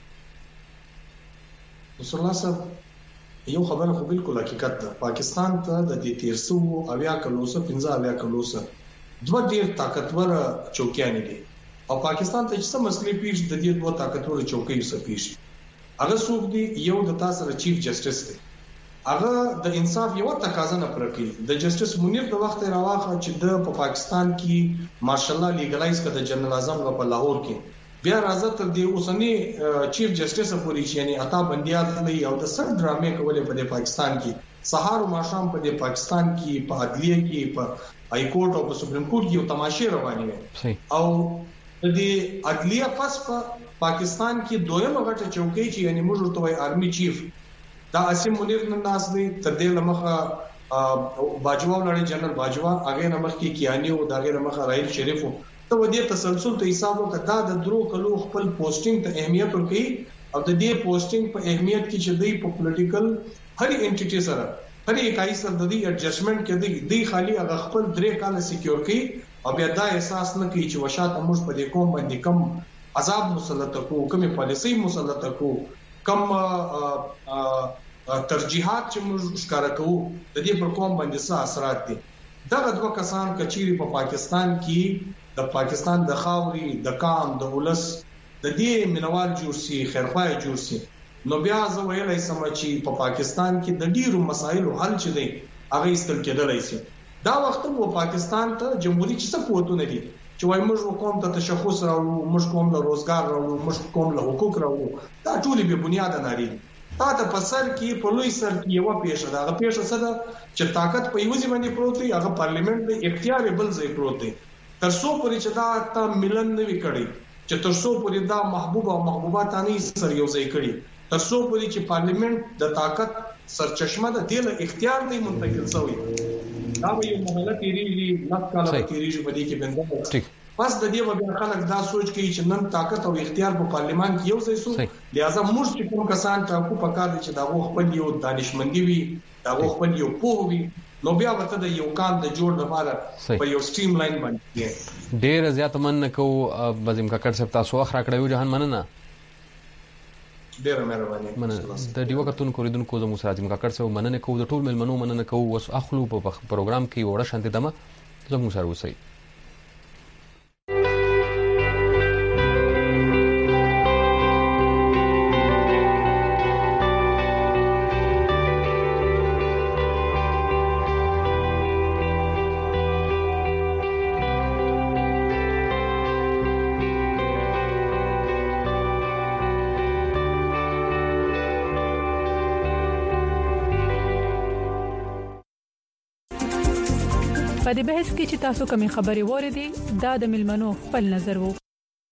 [SPEAKER 3] رسول الله صاحب یو خبره خو بالکل حقیقت ده پاکستان ته د دې 13 کلوسه 15 کلوسه دوه ډیر طاقتور چوکیان دي او پاکستان ته چې مسلې پیښ د دې دوه طاقتور چوکۍ څخه پیښ هغه څوک دی یو د تاسو چیف جسټس دی هغه د انصاف یو تقاضا نه پرکې د جسټس منیر د وخت راواخه چې د پاکستان کې ماشالله لیګلایز کړه د جنرال اعظم په لاهور کې بیا راځه تر دې اوسنی چیف جسټس پورې چې یعنی عطا بندیات دی او د سر ډرامې کولې په پاکستان کې سهار او ماښام په پاکستان کې په عدلیه کې په های کورټ او په سپریم کورټ کې یو تماشې روانې وي او د عدلیه پس په پاکستان کې دویمه غټه چوکۍ چې یعنی موږ ورته وای آرمي چیف دا اسیم منیر نن ناس دی تر دې لمخه باجوا ولړ جنرال باجوا هغه نمخ کې کیانی او داغه نمخه رایل شریف ته ودی تسلسل ته حساب وکړه د درو کلو خپل پوسټینګ ته اهمیت ورکړي او د دې پوسټینګ په اهمیت کې چې دی په پولیټیکل هر انټیټی سره هر اکای سره د دې اډجسټمنټ کې دی خالی هغه خپل 3 کال سکیور کړي او بیا دا احساس نه کوي چې وشاته موږ په دې کوم باندې کم عذاب مسلط کو کومه پالیسي مسلط کو کم ترجیحات چې موږ ښکارا کوو د دې پر کوم باندې څه اثرات دي دا دوه کسان کچيري په پاکستان کې د پاکستان د خاوري د قام د ولس د دې منوال جوړ سي خیرخواه جوړ سي نو بیا زه ویلای سم چې په پاکستان کې د ډیرو مسایلو حل چي دي هغه استل کېدلای شي دا وخت په پاکستان ته جمهوریت څه قوتونه دي چې وای موږ کوم ته تشخص راوړو موږ کوم له روزګار راوړو موږ کوم له حقوق راوړو دا ټول به بنیاد نه لري تا ته په سر کې په لوی سر کې یو پیښه دا پیښه څه ده چې طاقت په یوځي باندې پروت دی هغه پارلیمنت د اختیار بل ځای پروت دی تر څو پورې چې دا ته ملن نه وکړي چې تر څو پورې دا محبوب او محبوبات نه سر یو ځای کړي تر څو پورې چې پارلیمنت د طاقت سرچشمه ده د اختیار نه منتقل شوی دا به یو محله تیریږي لږ کاله تیریږي په دې کې بنده پس د دې وبیا خلک دا سوچ کوي چې نن طاقت او اختیار په پارلیمان کې یو ځای سو لہذا موږ چې کوم کسان ټاکو پکار دي چې دا خپل یو دانشمندي وي دا خپل یو پوه وي نو بیا ورته د یو کال د جوړ لپاره په یو سټریم لاین باندې
[SPEAKER 2] ډېر زیات من کو بزم ککړ صاحب تاسو اخر کړو جهان مننه
[SPEAKER 3] ډیره مهرباني
[SPEAKER 2] د دیو کتون کوریدونکو د موسی اعظم ککړ صاحب مننه کو د ټول ملمنو مننه کو وس اخلو په پروګرام کې وړه شانتي دمه زموږ سره وسی
[SPEAKER 5] په دې بحث کې چې تاسو کومې خبرې وریدي دا د ملمنو خپل نظر وو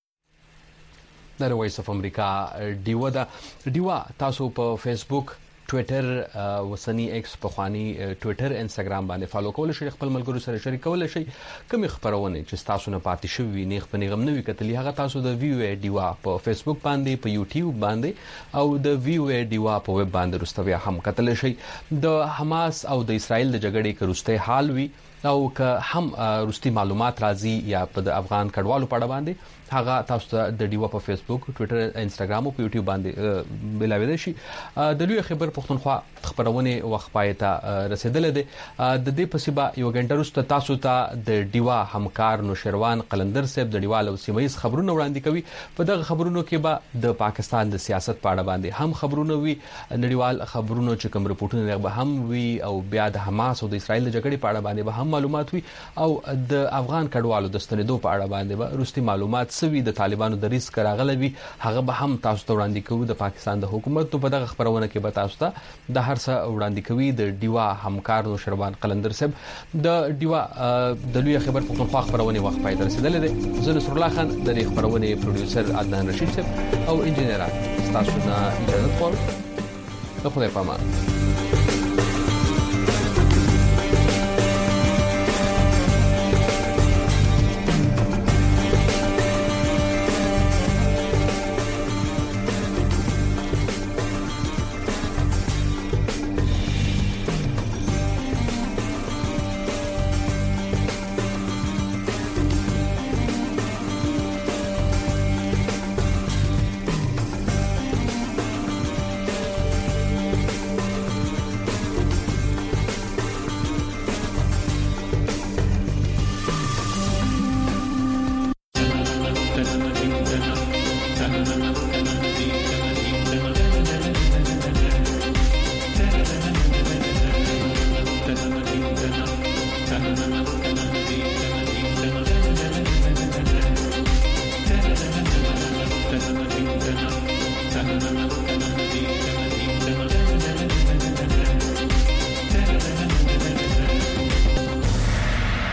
[SPEAKER 2] د وایس اف امریکا دیوا تاسو په فیسبوک ټوئیټر وسنی ایکس په خواني ټوئیټر انستګرام باندې فالو کول شي خپل ملګرو سره شریک کول شي کوم خبرونه چې تاسو نه پاتې شوی نه په نغم نوې کتلی هغه تاسو د ویو ای دیوا په فیسبوک باندې په یوټیوب باندې او د ویو ای دیوا په ویب باندې رستوي هم کتل شي د حماس او د اسرایل د جګړې کروسته حال وی او که هم روستي معلومات راځي یا په افغان کډوالو په اړه باندې هغه تاسو ته د ډیوا په فیسبوک، ټوئیټر، انستګرام او په یوټیوب باندې ملاوي شي. د لوی خبر پښتونخوا خبرونه وخت پایته رسیدل دي. د دې پسې به یو غنټه وروسته تاسو ته د ډیوا همکار نوشروان قلندر صاحب د ډیوال او سیمایي خبرونه وړاندې کوي. په دغه خبرونو کې به د پاکستان د سیاست په اړه باندې هم خبرونه وي، نړیوال خبرونو چې کوم رپورټونه به هم وي، او بیا د حماس او د اسرایل د جګړې په اړه باندې به هم معلومات وي، او د افغان کډوالو د ستنېدو په اړه باندې به روستي معلومات سوي د طالبانو د ریسک راغلي هغه به هم تاسو ته وړاندې کوو. د پاکستان د حکومت په دغه خبرونه کې به تاسو ته د هر څه وړاندې کوي. د ډیوا همکار نوشروان قلندر صاحب د ډیوا د لوی خبر پښتونخوا خبرونه وخت پای ته رسیدل دي. زه نصر الله خان د خبرونه پروډوسر عدنان رشید صاحب او انجنیر تاسو نه اجازه غواړم. خدای پامان.